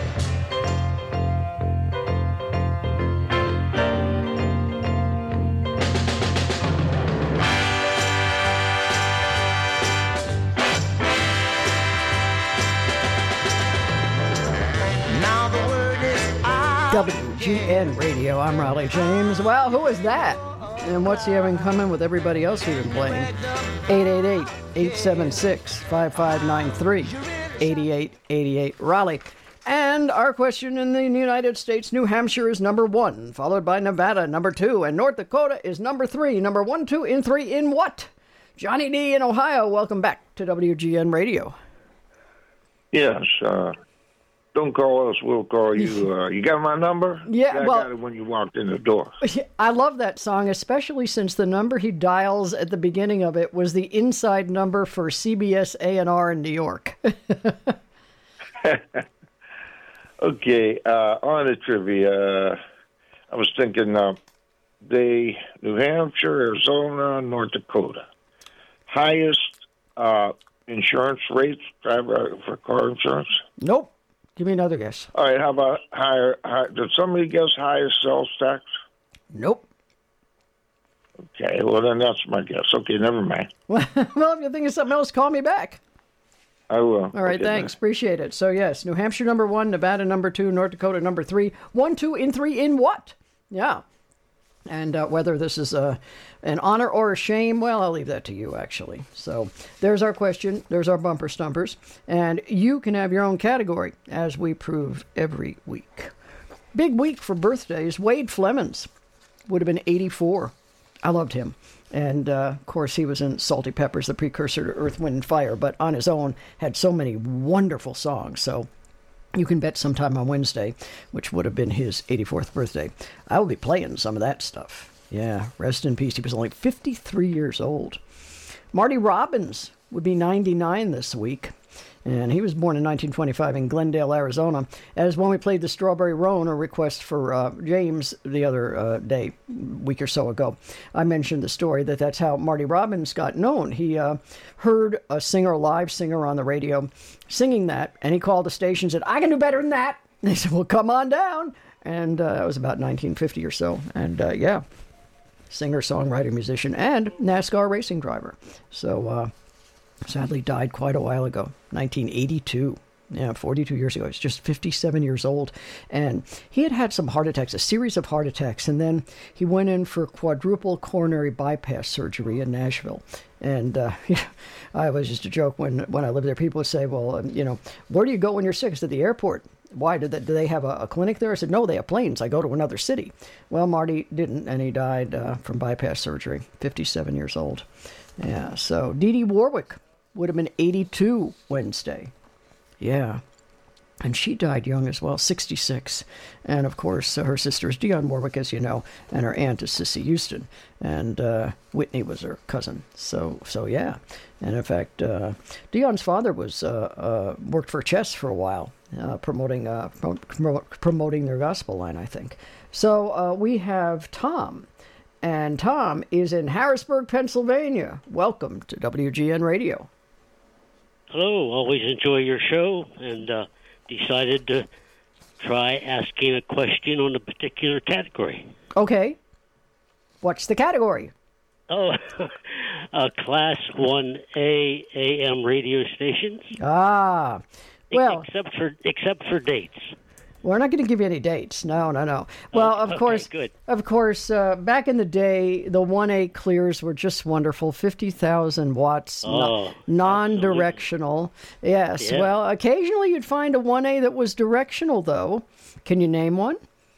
Now the word is out. WGN Radio. I'm Raleigh James. Well, who is that? And what's he having in common with everybody else we've been playing? 888-876-5593. 8888 Raleigh. And our question in the United States, New Hampshire is number 1, followed by Nevada, number 2, and North Dakota is number 3. Number 1, 2, and 3 in what? Johnny D in Ohio, welcome back to WGN Radio. Yes, don't call us, we'll call you. You got my number? Yeah, I well- got it when you walked in the door. I love that song, especially since the number he dials at the beginning of it was the inside number for CBS A&R in New York. Okay, on the trivia, I was thinking New Hampshire, Arizona, North Dakota. Highest insurance rates for car insurance? Nope. Give me another guess. All right, how about higher? Did somebody guess highest sales tax? Nope. Okay, well, then that's my guess. Okay, never mind. Well, if you think of something else, call me back. I will. All right, Okay, thanks. Appreciate it. So, yes, New Hampshire number 1, Nevada number 2, North Dakota number 3. 1, 2, and 3 in what? Yeah. And whether this is an honor or a shame, well, I'll leave that to you, actually. So there's our question. There's our bumper stumpers. And you can have your own category, as we prove every week. Big week for birthdays. Wade Flemons would have been 84. I loved him. And, of course, he was in Salty Peppers, the precursor to Earth, Wind, and Fire, but on his own had so many wonderful songs. So you can bet sometime on Wednesday, which would have been his 84th birthday, I will be playing some of that stuff. Yeah, rest in peace. He was only 53 years old. Marty Robbins would be 99 this week. And he was born in 1925 in Glendale, Arizona. As when we played the Strawberry Roan, a request for James the other day, week or so ago, I mentioned the story that's how Marty Robbins got known. He heard a live singer on the radio singing that, and he called the station and said, "I can do better than that." And they said, "Well, come on down." And that was about 1950 or so. And yeah, singer, songwriter, musician, and NASCAR racing driver. So Sadly died quite a while ago, 1982. Yeah, 42 years ago. He's just 57 years old. And he had some heart attacks, a series of heart attacks. And then he went in for quadruple coronary bypass surgery in Nashville. And I was just a joke when I lived there. People would say, well, where do you go when you're sick? It's at the airport. Why? Do they have a clinic there? I said, no, they have planes. I go to another city. Well, Marty didn't, and he died from bypass surgery, 57 years old. Yeah, so Dee Dee Warwick would have been 82 Wednesday. Yeah. And she died young as well, 66. And, of course, her sister is Dionne Warwick, as you know, and her aunt is Cissy Houston. And Whitney was her cousin. So yeah. And, in fact, Dionne's father was worked for Chess for a while, promoting their gospel line, I think. So we have Tom. And Tom is in Harrisburg, Pennsylvania. Welcome to WGN Radio. Hello, always enjoy your show, and decided to try asking a question on a particular category. Okay. What's the category? Oh, Class 1A AM radio stations. Ah, well, except for dates. We're not going to give you any dates. No. Well, of course, back in the day, the 1A clears were just wonderful. 50,000 watts, non-directional. Yes. Yeah. Well, occasionally you'd find a 1A that was directional, though. Can you name one?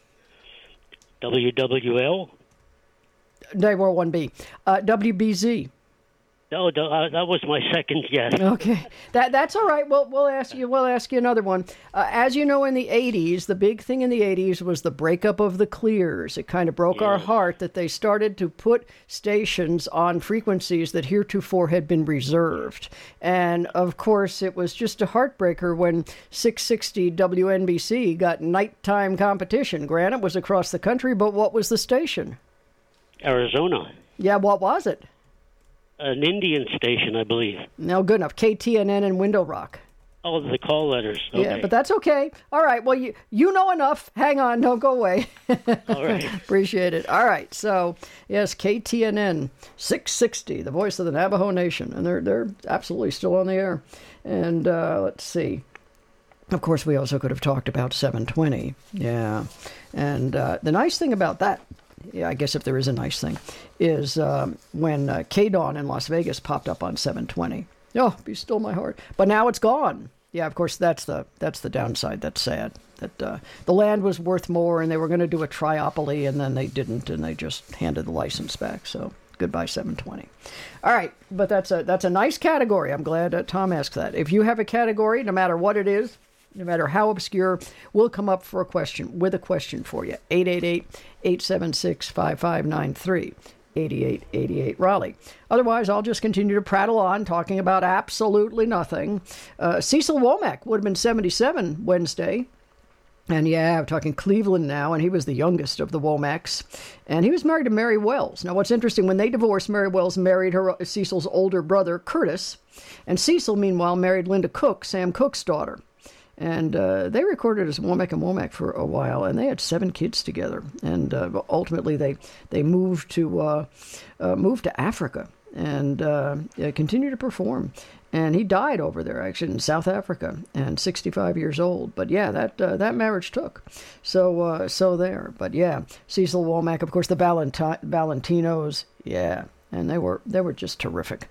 WWL. They were 1B. WBZ. No, that was my second guess. Okay, that's all right. We'll ask you another one. As you know, in the 80s, the big thing in the 80s was the breakup of the clears. It kind of broke our heart that they started to put stations on frequencies that heretofore had been reserved. And of course, it was just a heartbreaker when 660 WNBC got nighttime competition. Granted, it was across the country, but what was the station? Arizona. Yeah, what was it? An Indian station, I believe. No, good enough. KTNN in Window Rock. Oh, the call letters. Okay. Yeah, but that's okay. All right. Well, you know enough. Hang on. Don't go away. All right. Appreciate it. All right. So, yes, KTNN 660, the voice of the Navajo Nation. And they're absolutely still on the air. And let's see. Of course, we also could have talked about 720. Yeah. And the nice thing about that, yeah, I guess if there is a nice thing, is when KDAWN in Las Vegas popped up on 720. Oh, be still my heart. But now it's gone. Yeah, of course, that's the downside. That's sad. That the land was worth more, and they were going to do a triopoly, and then they didn't, and they just handed the license back. So goodbye, 720. All right, but that's a nice category. I'm glad Tom asked that. If you have a category, no matter what it is, no matter how obscure, we'll come up with a question for you. 888-876-5593. 8888 Raleigh. Otherwise, I'll just continue to prattle on, talking about absolutely nothing. Cecil Womack would have been 77 Wednesday. And yeah, I'm talking Cleveland now, and he was the youngest of the Womacks. And he was married to Mary Wells. Now, what's interesting, when they divorced, Mary Wells married Cecil's older brother, Curtis. And Cecil, meanwhile, married Linda Cook, Sam Cooke's daughter. And they recorded as Womack and Womack for a while, and they had 7 kids together. And ultimately, they moved to Africa and continued to perform. And he died over there, actually, in South Africa, and 65 years old. But yeah, that marriage took. So there. But yeah, Cecil Womack, of course, the Valentinos, yeah, and they were just terrific.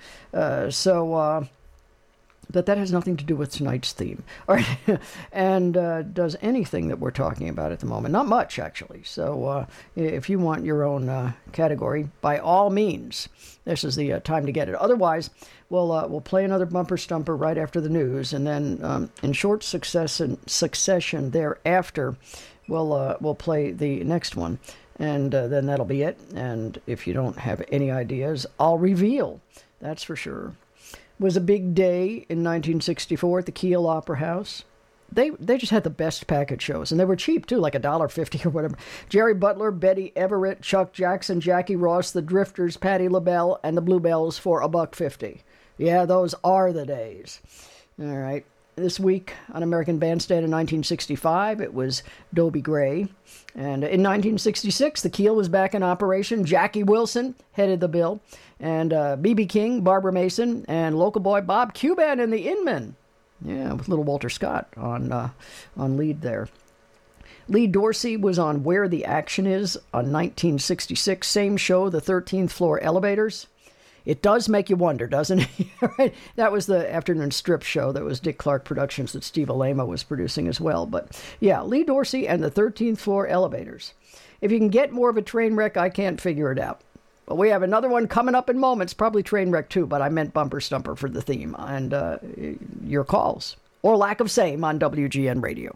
But that has nothing to do with tonight's theme. All right. And does anything that we're talking about at the moment. Not much, actually. So if you want your own category, by all means, this is the time to get it. Otherwise, we'll play another bumper stumper right after the news. And then in short succession thereafter, we'll play the next one. And then that'll be it. And if you don't have any ideas, I'll reveal. That's for sure. Was a big day in 1964 at the Kiel Opera House. They just had the best package shows, and they were cheap too, like $1.50 or whatever. Jerry Butler, Betty Everett, Chuck Jackson, Jackie Ross, the Drifters, Patti LaBelle, and the Bluebells for $1.50. Yeah, those are the days. All right. this week on American Bandstand in 1965. It was Dobie Gray. And in 1966, the Keel was back in operation. Jackie Wilson headed the bill. And B.B. King, Barbara Mason, and local boy Bob Cuban and the Inmen. Yeah, with little Walter Scott on lead there. Lee Dorsey was on Where the Action Is on 1966. Same show, the 13th Floor Elevators. It does make you wonder, doesn't it? Right? That was the afternoon strip show that was Dick Clark Productions that Steve Alema was producing as well. But yeah, Lee Dorsey and the 13th Floor Elevators. If you can get more of a train wreck, I can't figure it out. But we have another one coming up in moments, probably train wreck too, but I meant bumper stumper for the theme. And your calls, or lack of same, on WGN Radio.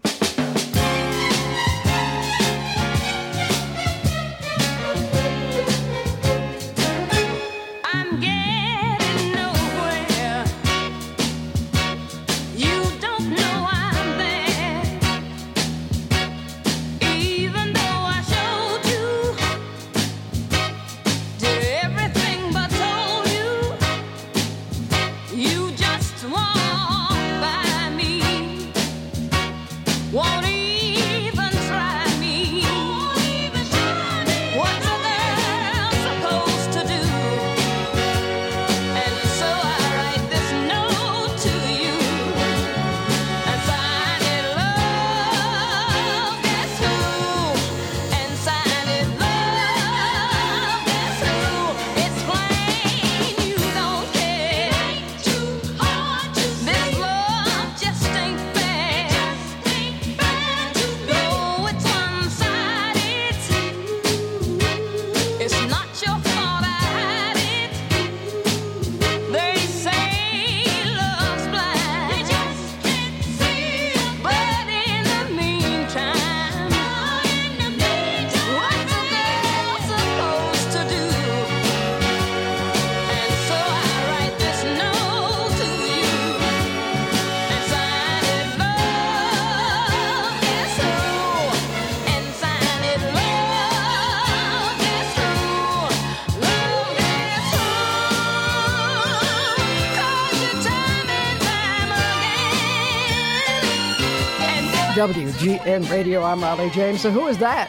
WGN Radio, I'm Raleigh James. So who is that?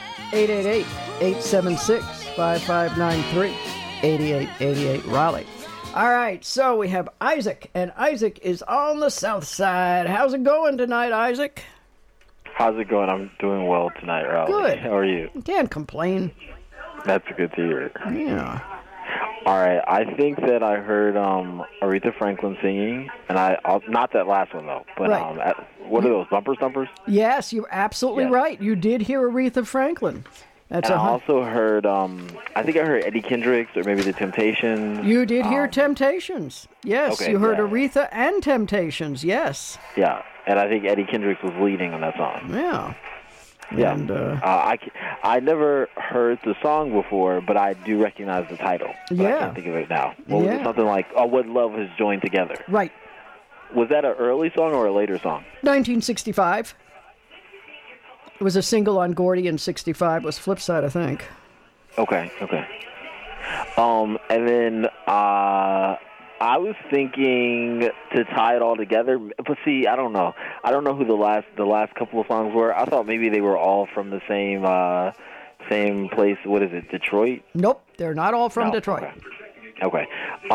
888-876-5593. 8888 Raleigh. All right, so we have Isaac, and Isaac is on the south side. How's it going tonight, Isaac? How's it going? I'm doing well tonight, Raleigh. Good. How are you? Can't complain. That's good to hear. Yeah. All right, I think that I heard Aretha Franklin singing, and I'll not that last one, though, but right. What are those, bumper stumpers? Yes, you're absolutely right. You did hear Aretha Franklin. That's and I also heard, I think I heard Eddie Kendricks or maybe The Temptations. You did hear Temptations. Yes, okay, you heard Aretha and Temptations, yes. Yeah, and I think Eddie Kendricks was leading on that song. Yeah. Yeah, and, I never heard the song before, but I do recognize the title. But I can't think of it now. What was it? Something like, "Oh, What Love Has Joined Together." Right. Was that an early song or a later song? 1965. It was a single on Gordy in 65. It was Flipside, I think. Okay. And then I was thinking to tie it all together, but see, I don't know. I don't know who the last couple of songs were. I thought maybe they were all from the same place. What is it, Detroit? Nope, they're not all from Detroit. Okay.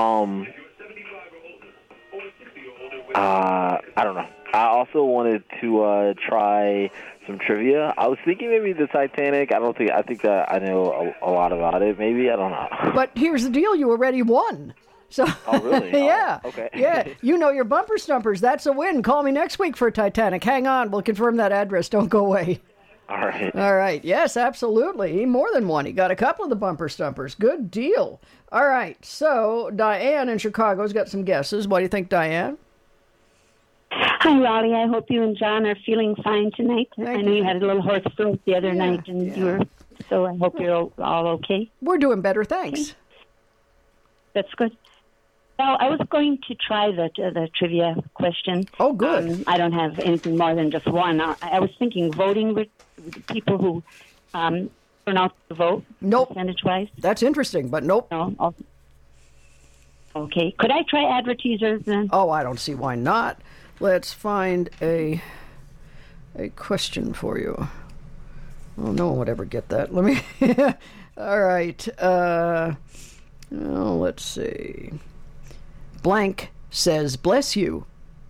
I don't know. I also wanted to try some trivia. I was thinking maybe the Titanic. I think that I know a lot about it. Maybe, I don't know. But here's the deal: you already won. So, oh, really? Yeah. Oh, okay. Yeah. You know your bumper stumpers. That's a win. Call me next week for Titanic. Hang on. We'll confirm that address. Don't go away. All right. All right. Yes, absolutely. He more than one. He got a couple of the bumper stumpers. Good deal. All right. So, Diane in Chicago's got some guesses. What do you think, Diane? Hi, Raleigh. I hope you and John are feeling fine tonight. I know you had a little hoarse throat the other night, and so I hope you're all okay. We're doing better, thanks. Okay. That's good. Well, I was going to try the trivia question. Oh, good. I don't have anything more than just one. I was thinking voting with people who turn out to vote. Nope. Percentage-wise. That's interesting, but nope. No. Okay. Could I try advertisers then? Oh, I don't see why not. Let's find a question for you. Oh, no one would ever get that. Let me... All right. Let's see. Blank says, bless you.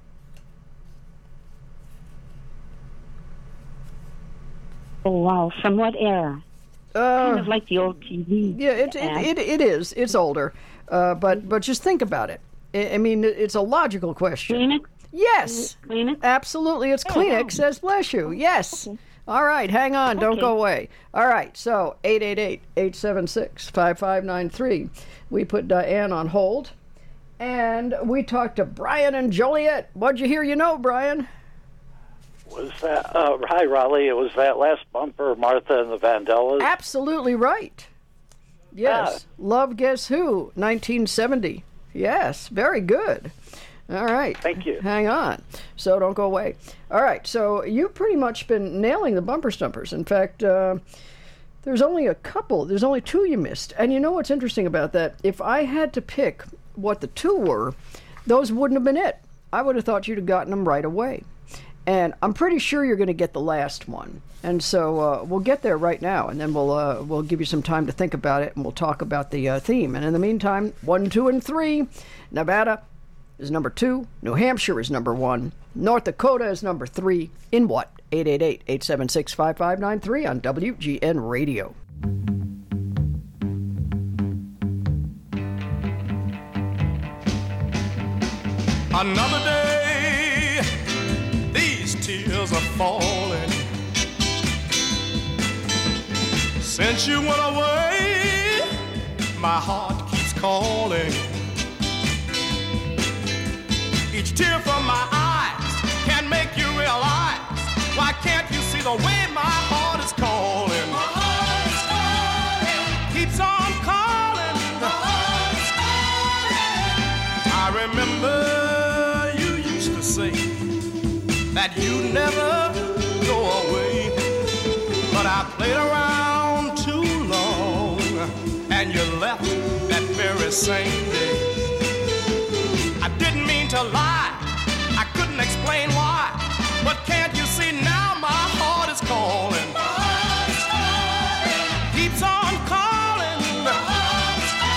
Oh, wow. From what era? Kind of like the old TV. Yeah, it is. It's older. But just think about it. I mean, it's a logical question. Kleenex? Yes. Kleenex? Absolutely. It's Kleenex says, bless you. Yes. Okay. All right, hang on. Don't go away. All right, so 888-876-5593. We put Diane on hold, and we talked to Brian and Joliet. What'd you hear Brian? Was that, hi, Raleigh, it was that last bumper, Martha and the Vandellas? Absolutely right. Yes. Love Guess Who, 1970. Yes, very good. All right. Thank you. Hang on. So don't go away. All right. So you've pretty much been nailing the bumper stumpers. In fact, there's only a couple. There's only two you missed. And you know what's interesting about that? If I had to pick what the two were, those wouldn't have been it. I would have thought you'd have gotten them right away. And I'm pretty sure you're going to get the last one. And so we'll get there right now, and then we'll give you some time to think about it, and we'll talk about the theme. And in the meantime, 1, 2, and 3, Nevada is number 2, New Hampshire is number 1, North Dakota is number 3. In what? 888-876-5593 on WGN Radio. Another day, these tears are falling. Since you went away, my heart keeps calling. Each tear from my eyes can make you realize, why can't you see the way my heart is calling? My heart is calling. Keeps on calling. My heart is calling. I remember you used to say that you'd never go away, but I played around too long, and you left that very same day. I didn't mean to lie, I couldn't explain why, but can't you see now my heart is calling? My heart is calling. Keeps on calling. My heart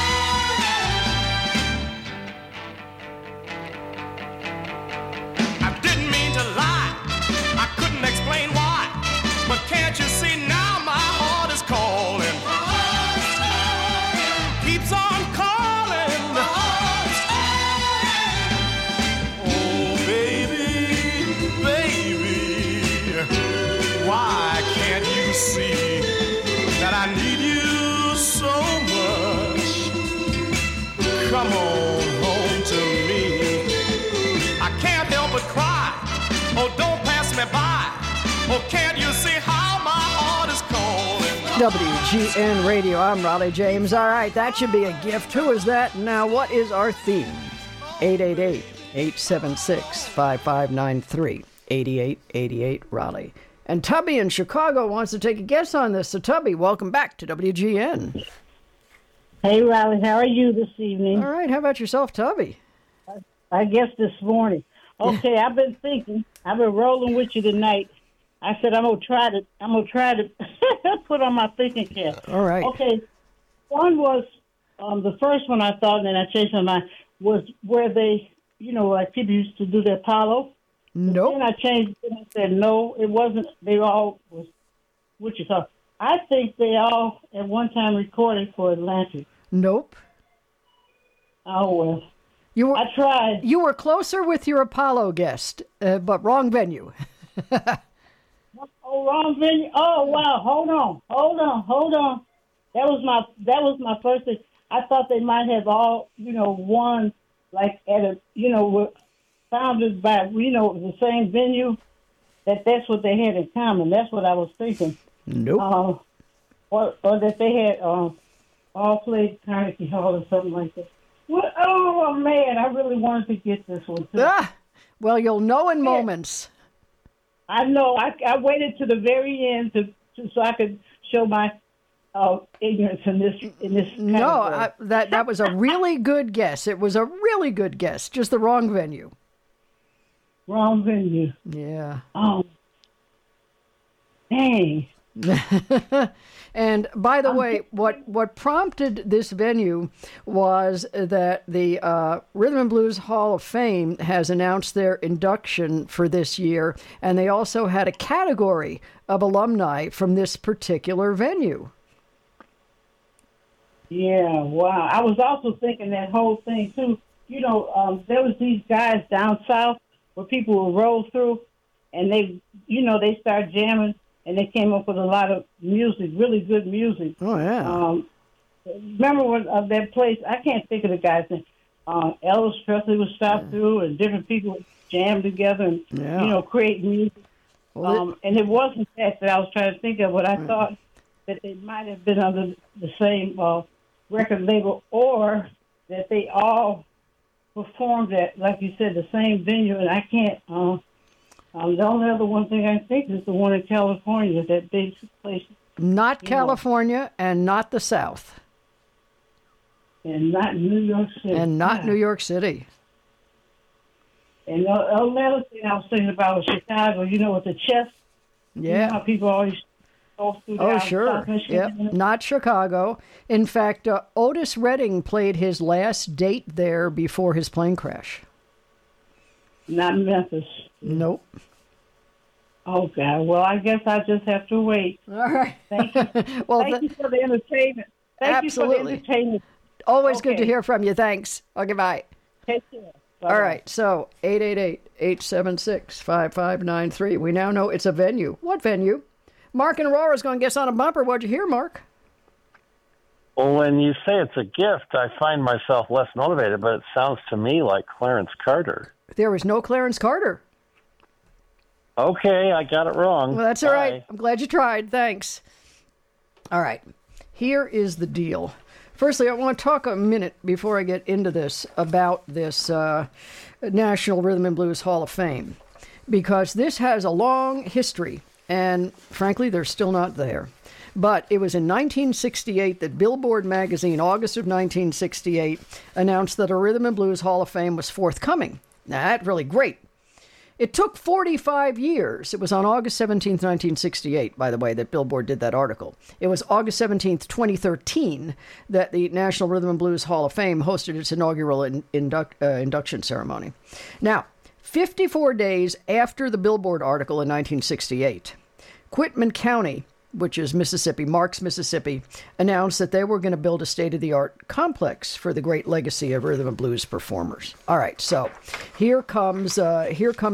is calling. I didn't mean to lie, I couldn't explain why, but can't you see now my heart is calling? My heart is calling. Keeps on calling. My heart is calling. Oh, baby, baby, why can't you see that I need you so much? Come on home to me. I can't help but cry. Oh, don't pass me by. Oh, can't you see how my heart is calling? WGN Radio, I'm Raleigh James. All right, that should be a gift. Who is that? Now, what is our theme? 888-876-5593. 8888 Raleigh. And Tubby in Chicago wants to take a guess on this. So, Tubby, welcome back to WGN. Hey, Raleigh, how are you this evening? All right, how about yourself, Tubby? I guess this morning. Okay, I've been thinking. I've been rolling with you tonight. I said I'm gonna try to put on my thinking cap. All right. Okay. One was the first one I thought, and then I changed my mind, was where they, like people used to do the Apollo. Nope. Then I changed it and I said no, it wasn't. They all was what you thought. I think they all at one time recorded for Atlantic. Nope. Oh well. I tried. You were closer with your Apollo guest, but wrong venue. Oh, wrong venue. Oh, wow. Hold on. That was my first thing. I thought they might have all, one, like at a, were founded by, the same venue. That's what they had in common. That's what I was thinking. Nope. Or that they had all played Carnegie Hall or something like that. What? Oh, man, I really wanted to get this one, too. Well, you'll know in moments. I know. I waited to the very end so I could show my ignorance in this No, that was a really good guess. It was a really good guess, just the wrong venue. wrong venue. Yeah. Oh, dang. And by the way, what prompted this venue was that the Rhythm and Blues Hall of Fame has announced their induction for this year, and they also had a category of alumni from this particular venue. Yeah, wow. I was also thinking that whole thing, too. You know, there was these guys down south where people would roll through, and they start jamming, and they came up with a lot of music, really good music. Oh, yeah. Remember when that place, I can't think of the guy's name, Elvis Presley would stop through, and different people would jam together and, create music. Well, and it wasn't that I was trying to think of, but I thought that they might have been under the same record label, or that they all performed at, like you said, the same venue. And I can't, the only other one thing I think is the one in California, that big place. Not California and not the South. And not New York City. And not New York City. And another thing I was thinking about was Chicago, with the chess. Yeah. You know how people always go through Oh, sure. Yep. Not Chicago. In fact, Otis Redding played his last date there before his plane crash. Not Memphis. Nope. Oh, God. Well, I guess I just have to wait. All right. Thank you. Well, Thank you for the entertainment. Thank absolutely. you for the entertainment. Always good to hear from you. Thanks. Okay, bye. Take care. All right, so 888-876-5593. We now know it's a venue. What venue? Mark and Aurora's going to guess on a bumper. What'd you hear, Mark? Well, when you say it's a gift, I find myself less motivated, but it sounds to me like Clarence Carter. There was no Clarence Carter. Okay, I got it wrong. Well, that's all right. I'm glad you tried. Thanks. All right, here is the deal. Firstly, I want to talk a minute before I get into this about this National Rhythm and Blues Hall of Fame, because this has a long history, and frankly, they're still not there. But it was in 1968 that Billboard magazine, August of 1968, announced that a Rhythm and Blues Hall of Fame was forthcoming. Now, that's really great. It took 45 years. It was on August 17th, 1968, by the way, that Billboard did that article. It was August 17th, 2013, that the National Rhythm and Blues Hall of Fame hosted its inaugural induction ceremony. Now, 54 days after the Billboard article in 1968, Quitman County, which is Mississippi, Marks, Mississippi, announced that they were going to build a state-of-the-art complex for the great legacy of rhythm and blues performers. All right, so here comes now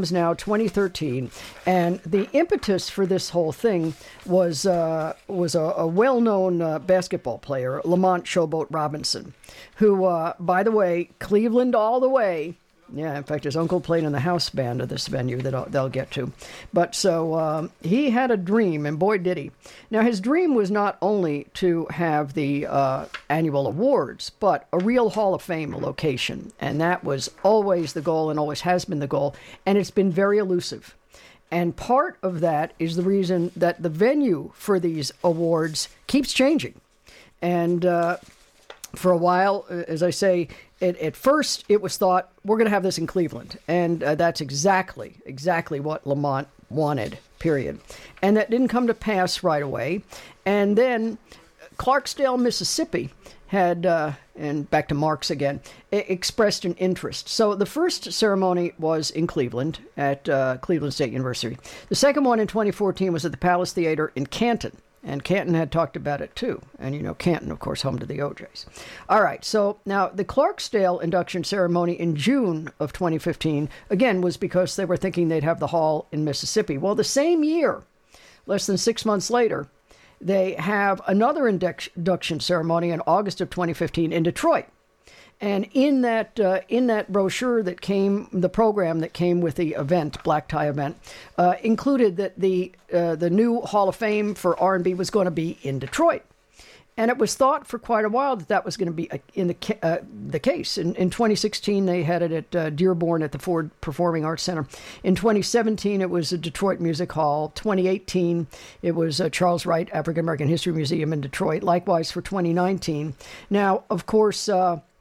2013, and the impetus for this whole thing was a well-known basketball player, Lamont Showboat Robinson, who, by the way, Cleveland all the way. Yeah, in fact, his uncle played in the house band of this venue that they'll get to. But so he had a dream, and boy, did he. Now, his dream was not only to have the annual awards, but a real Hall of Fame location. And that was always the goal and always has been the goal. And it's been very elusive. And part of that is the reason that the venue for these awards keeps changing. And for a while, as I say, at first, it was thought, we're going to have this in Cleveland. And that's exactly what Lamont wanted, period. And that didn't come to pass right away. And then Clarksdale, Mississippi had, and back to Marks again, expressed an interest. So the first ceremony was in Cleveland at Cleveland State University. The second one in 2014 was at the Palace Theater in Canton. And Canton had talked about it, too. And, Canton, of course, home to the OJs. All right, so now the Clarksdale induction ceremony in June of 2015, again, was because they were thinking they'd have the hall in Mississippi. Well, the same year, less than 6 months later, they have another induction ceremony in August of 2015 in Detroit. And in that brochure that came, the program that came with the event, Black Tie event, included that the new Hall of Fame for R&B was going to be in Detroit. And it was thought for quite a while that was going to be in the case. In 2016, they had it at Dearborn at the Ford Performing Arts Center. In 2017, it was a Detroit Music Hall. 2018, it was Charles Wright African American History Museum in Detroit. Likewise for 2019. Now, of course,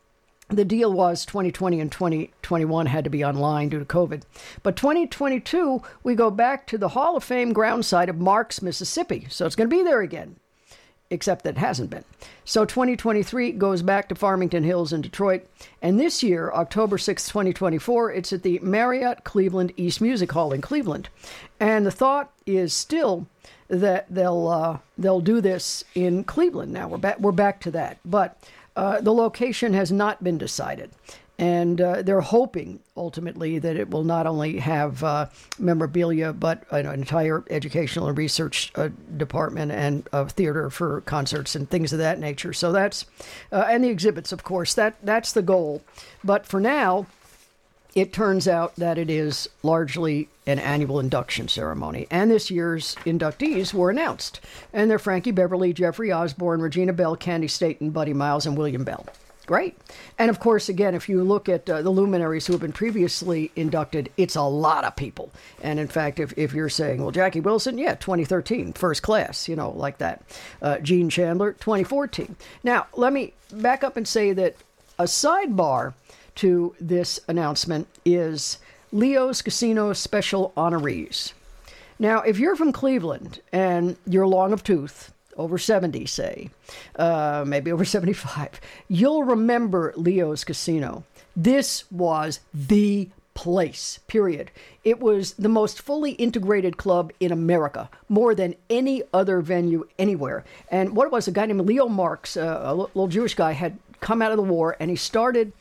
The deal was 2020 and 2021 had to be online due to COVID. But 2022, we go back to the Hall of Fame ground site of Marks, Mississippi. So it's going to be there again, except that it hasn't been. So 2023 goes back to Farmington Hills in Detroit. And this year, October 6th, 2024, it's at the Marriott Cleveland East Music Hall in Cleveland. And the thought is still that they'll do this in Cleveland. Now we're back to that. But the location has not been decided. And they're hoping, ultimately, that it will not only have memorabilia, but an entire educational and research department and theater for concerts and things of that nature. So that's, and the exhibits, of course, that's the goal. But for now, it turns out that it is largely an annual induction ceremony. And this year's inductees were announced. And they're Frankie Beverly, Jeffrey Osborne, Regina Bell, Candy Staton, Buddy Miles, and William Bell. Great. And of course, again, if you look at the luminaries who have been previously inducted, it's a lot of people. And in fact, if you're saying, well, Jackie Wilson, 2013, first class, like that. Gene Chandler, 2014. Now, let me back up and say that a sidebar to this announcement is Leo's Casino Special Honorees. Now, if you're from Cleveland and you're long of tooth, over 70, say, maybe over 75, you'll remember Leo's Casino. This was the place, period. It was the most fully integrated club in America, more than any other venue anywhere. And what it was, a guy named Leo Marks, a little Jewish guy, had come out of the war, and he started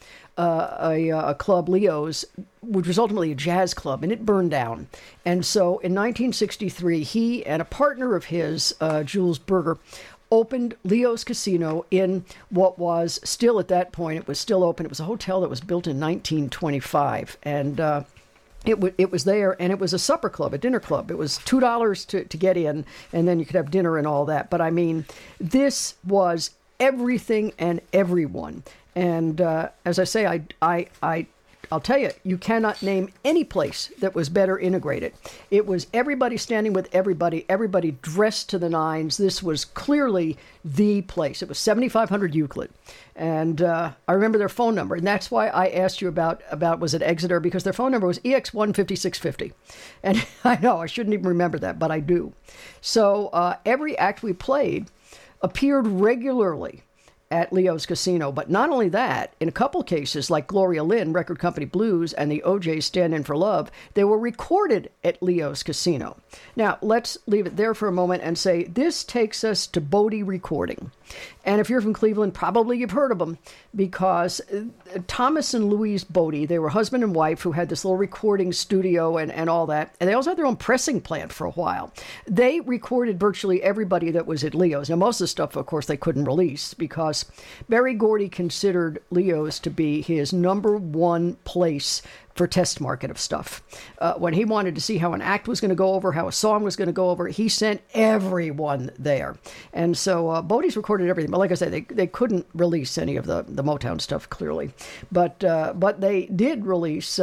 a club, Leo's, which was ultimately a jazz club, and it burned down. And so in 1963, he and a partner of his, Jules Berger, opened Leo's Casino in what was still, at that point, it was still open. It was a hotel that was built in 1925. And it was there, and it was a supper club, a dinner club. It was $2 to get in, and then you could have dinner and all that. But I mean, this was everything and everyone. And as I say, I'll tell you, you cannot name any place that was better integrated. It was everybody standing with everybody dressed to the nines. This was clearly the place. It was 7500 Euclid. And I remember their phone number. And that's why I asked you about was it Exeter? Because their phone number was EX15650. And I know, I shouldn't even remember that, but I do. So every act we played appeared regularly at Leo's Casino. But not only that, in a couple cases, like Gloria Lynn, Record Company Blues, and the OJ's Stand In For Love, they were recorded at Leo's Casino. Now, let's leave it there for a moment and say this takes us to Bodie Recording. And if you're from Cleveland, probably you've heard of them, because Thomas and Louise Bodie, they were husband and wife who had this little recording studio and all that. And they also had their own pressing plant for a while. They recorded virtually everybody that was at Leo's. Now, most of the stuff, of course, they couldn't release because Berry Gordy considered Leo's to be his number one place for test market of stuff. When he wanted to see how an act was going to go over, how a song was going to go over, he sent everyone there. And so Bodie's recorded everything. But like I said, they couldn't release any of the Motown stuff, clearly. But they did release,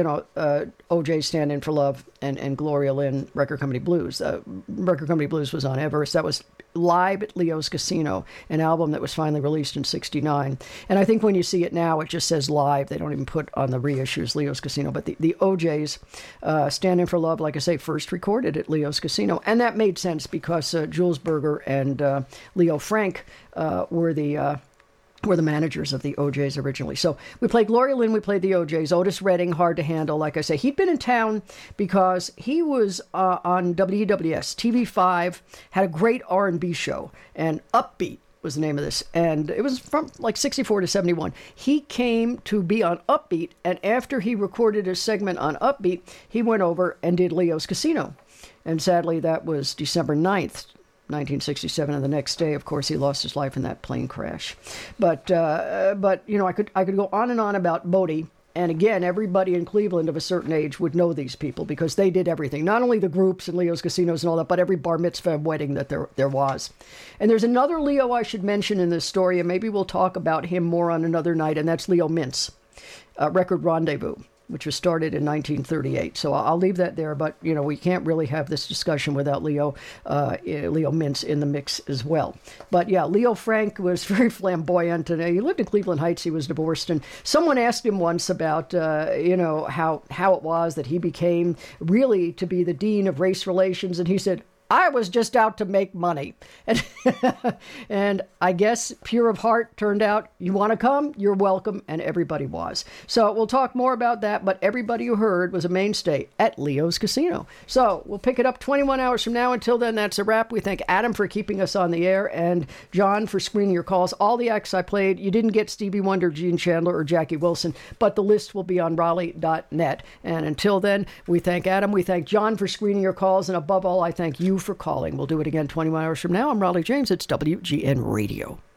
OJ Stand In For Love and Gloria Lynn, Record Company Blues. Record Company Blues was on Everest. That was live at Leo's Casino, an album that was finally released in 1969. And I think when you see it now, it just says live. They don't even put on the reissues Leo's Casino. But the OJ's Stand In For Love, like I say, first recorded at Leo's Casino. And that made sense because Jules Berger and Leo Frank were the managers of the OJs originally. So we played Gloria Lynn, we played the OJs, Otis Redding, Hard to Handle. Like I say, he'd been in town because he was on WEWS, TV5, had a great R&B show, and Upbeat was the name of this. And it was from like 64 to 71. He came to be on Upbeat, and after he recorded his segment on Upbeat, he went over and did Leo's Casino. And sadly, that was December 9th, 1967, and the next day, of course, he lost his life in that plane crash. But I could go on and on about Bodie, and again, everybody in Cleveland of a certain age would know these people because they did everything. Not only the groups and Leo's Casinos and all that, but every bar mitzvah and wedding that there was. And there's another Leo I should mention in this story, and maybe we'll talk about him more on another night, and that's Leo Mintz, Record Rendezvous. which was started in 1938. So I'll leave that there, but, we can't really have this discussion without Leo Mintz in the mix as well. But yeah, Leo Frank was very flamboyant, and he lived in Cleveland Heights. He was divorced, and someone asked him once about, how it was that he became really to be the dean of race relations, and he said, I was just out to make money. And I guess pure of heart turned out, you want to come? You're welcome. And everybody was. So we'll talk more about that. But everybody you heard was a mainstay at Leo's Casino. So we'll pick it up 21 hours from now. Until then, that's a wrap. We thank Adam for keeping us on the air and John for screening your calls. All the acts I played, you didn't get Stevie Wonder, Gene Chandler, or Jackie Wilson, but the list will be on Raleigh.net. And until then, we thank Adam. We thank John for screening your calls. And above all, I thank you for calling. We'll do it again 21 hours from now. I'm Raleigh James. It's WGN Radio.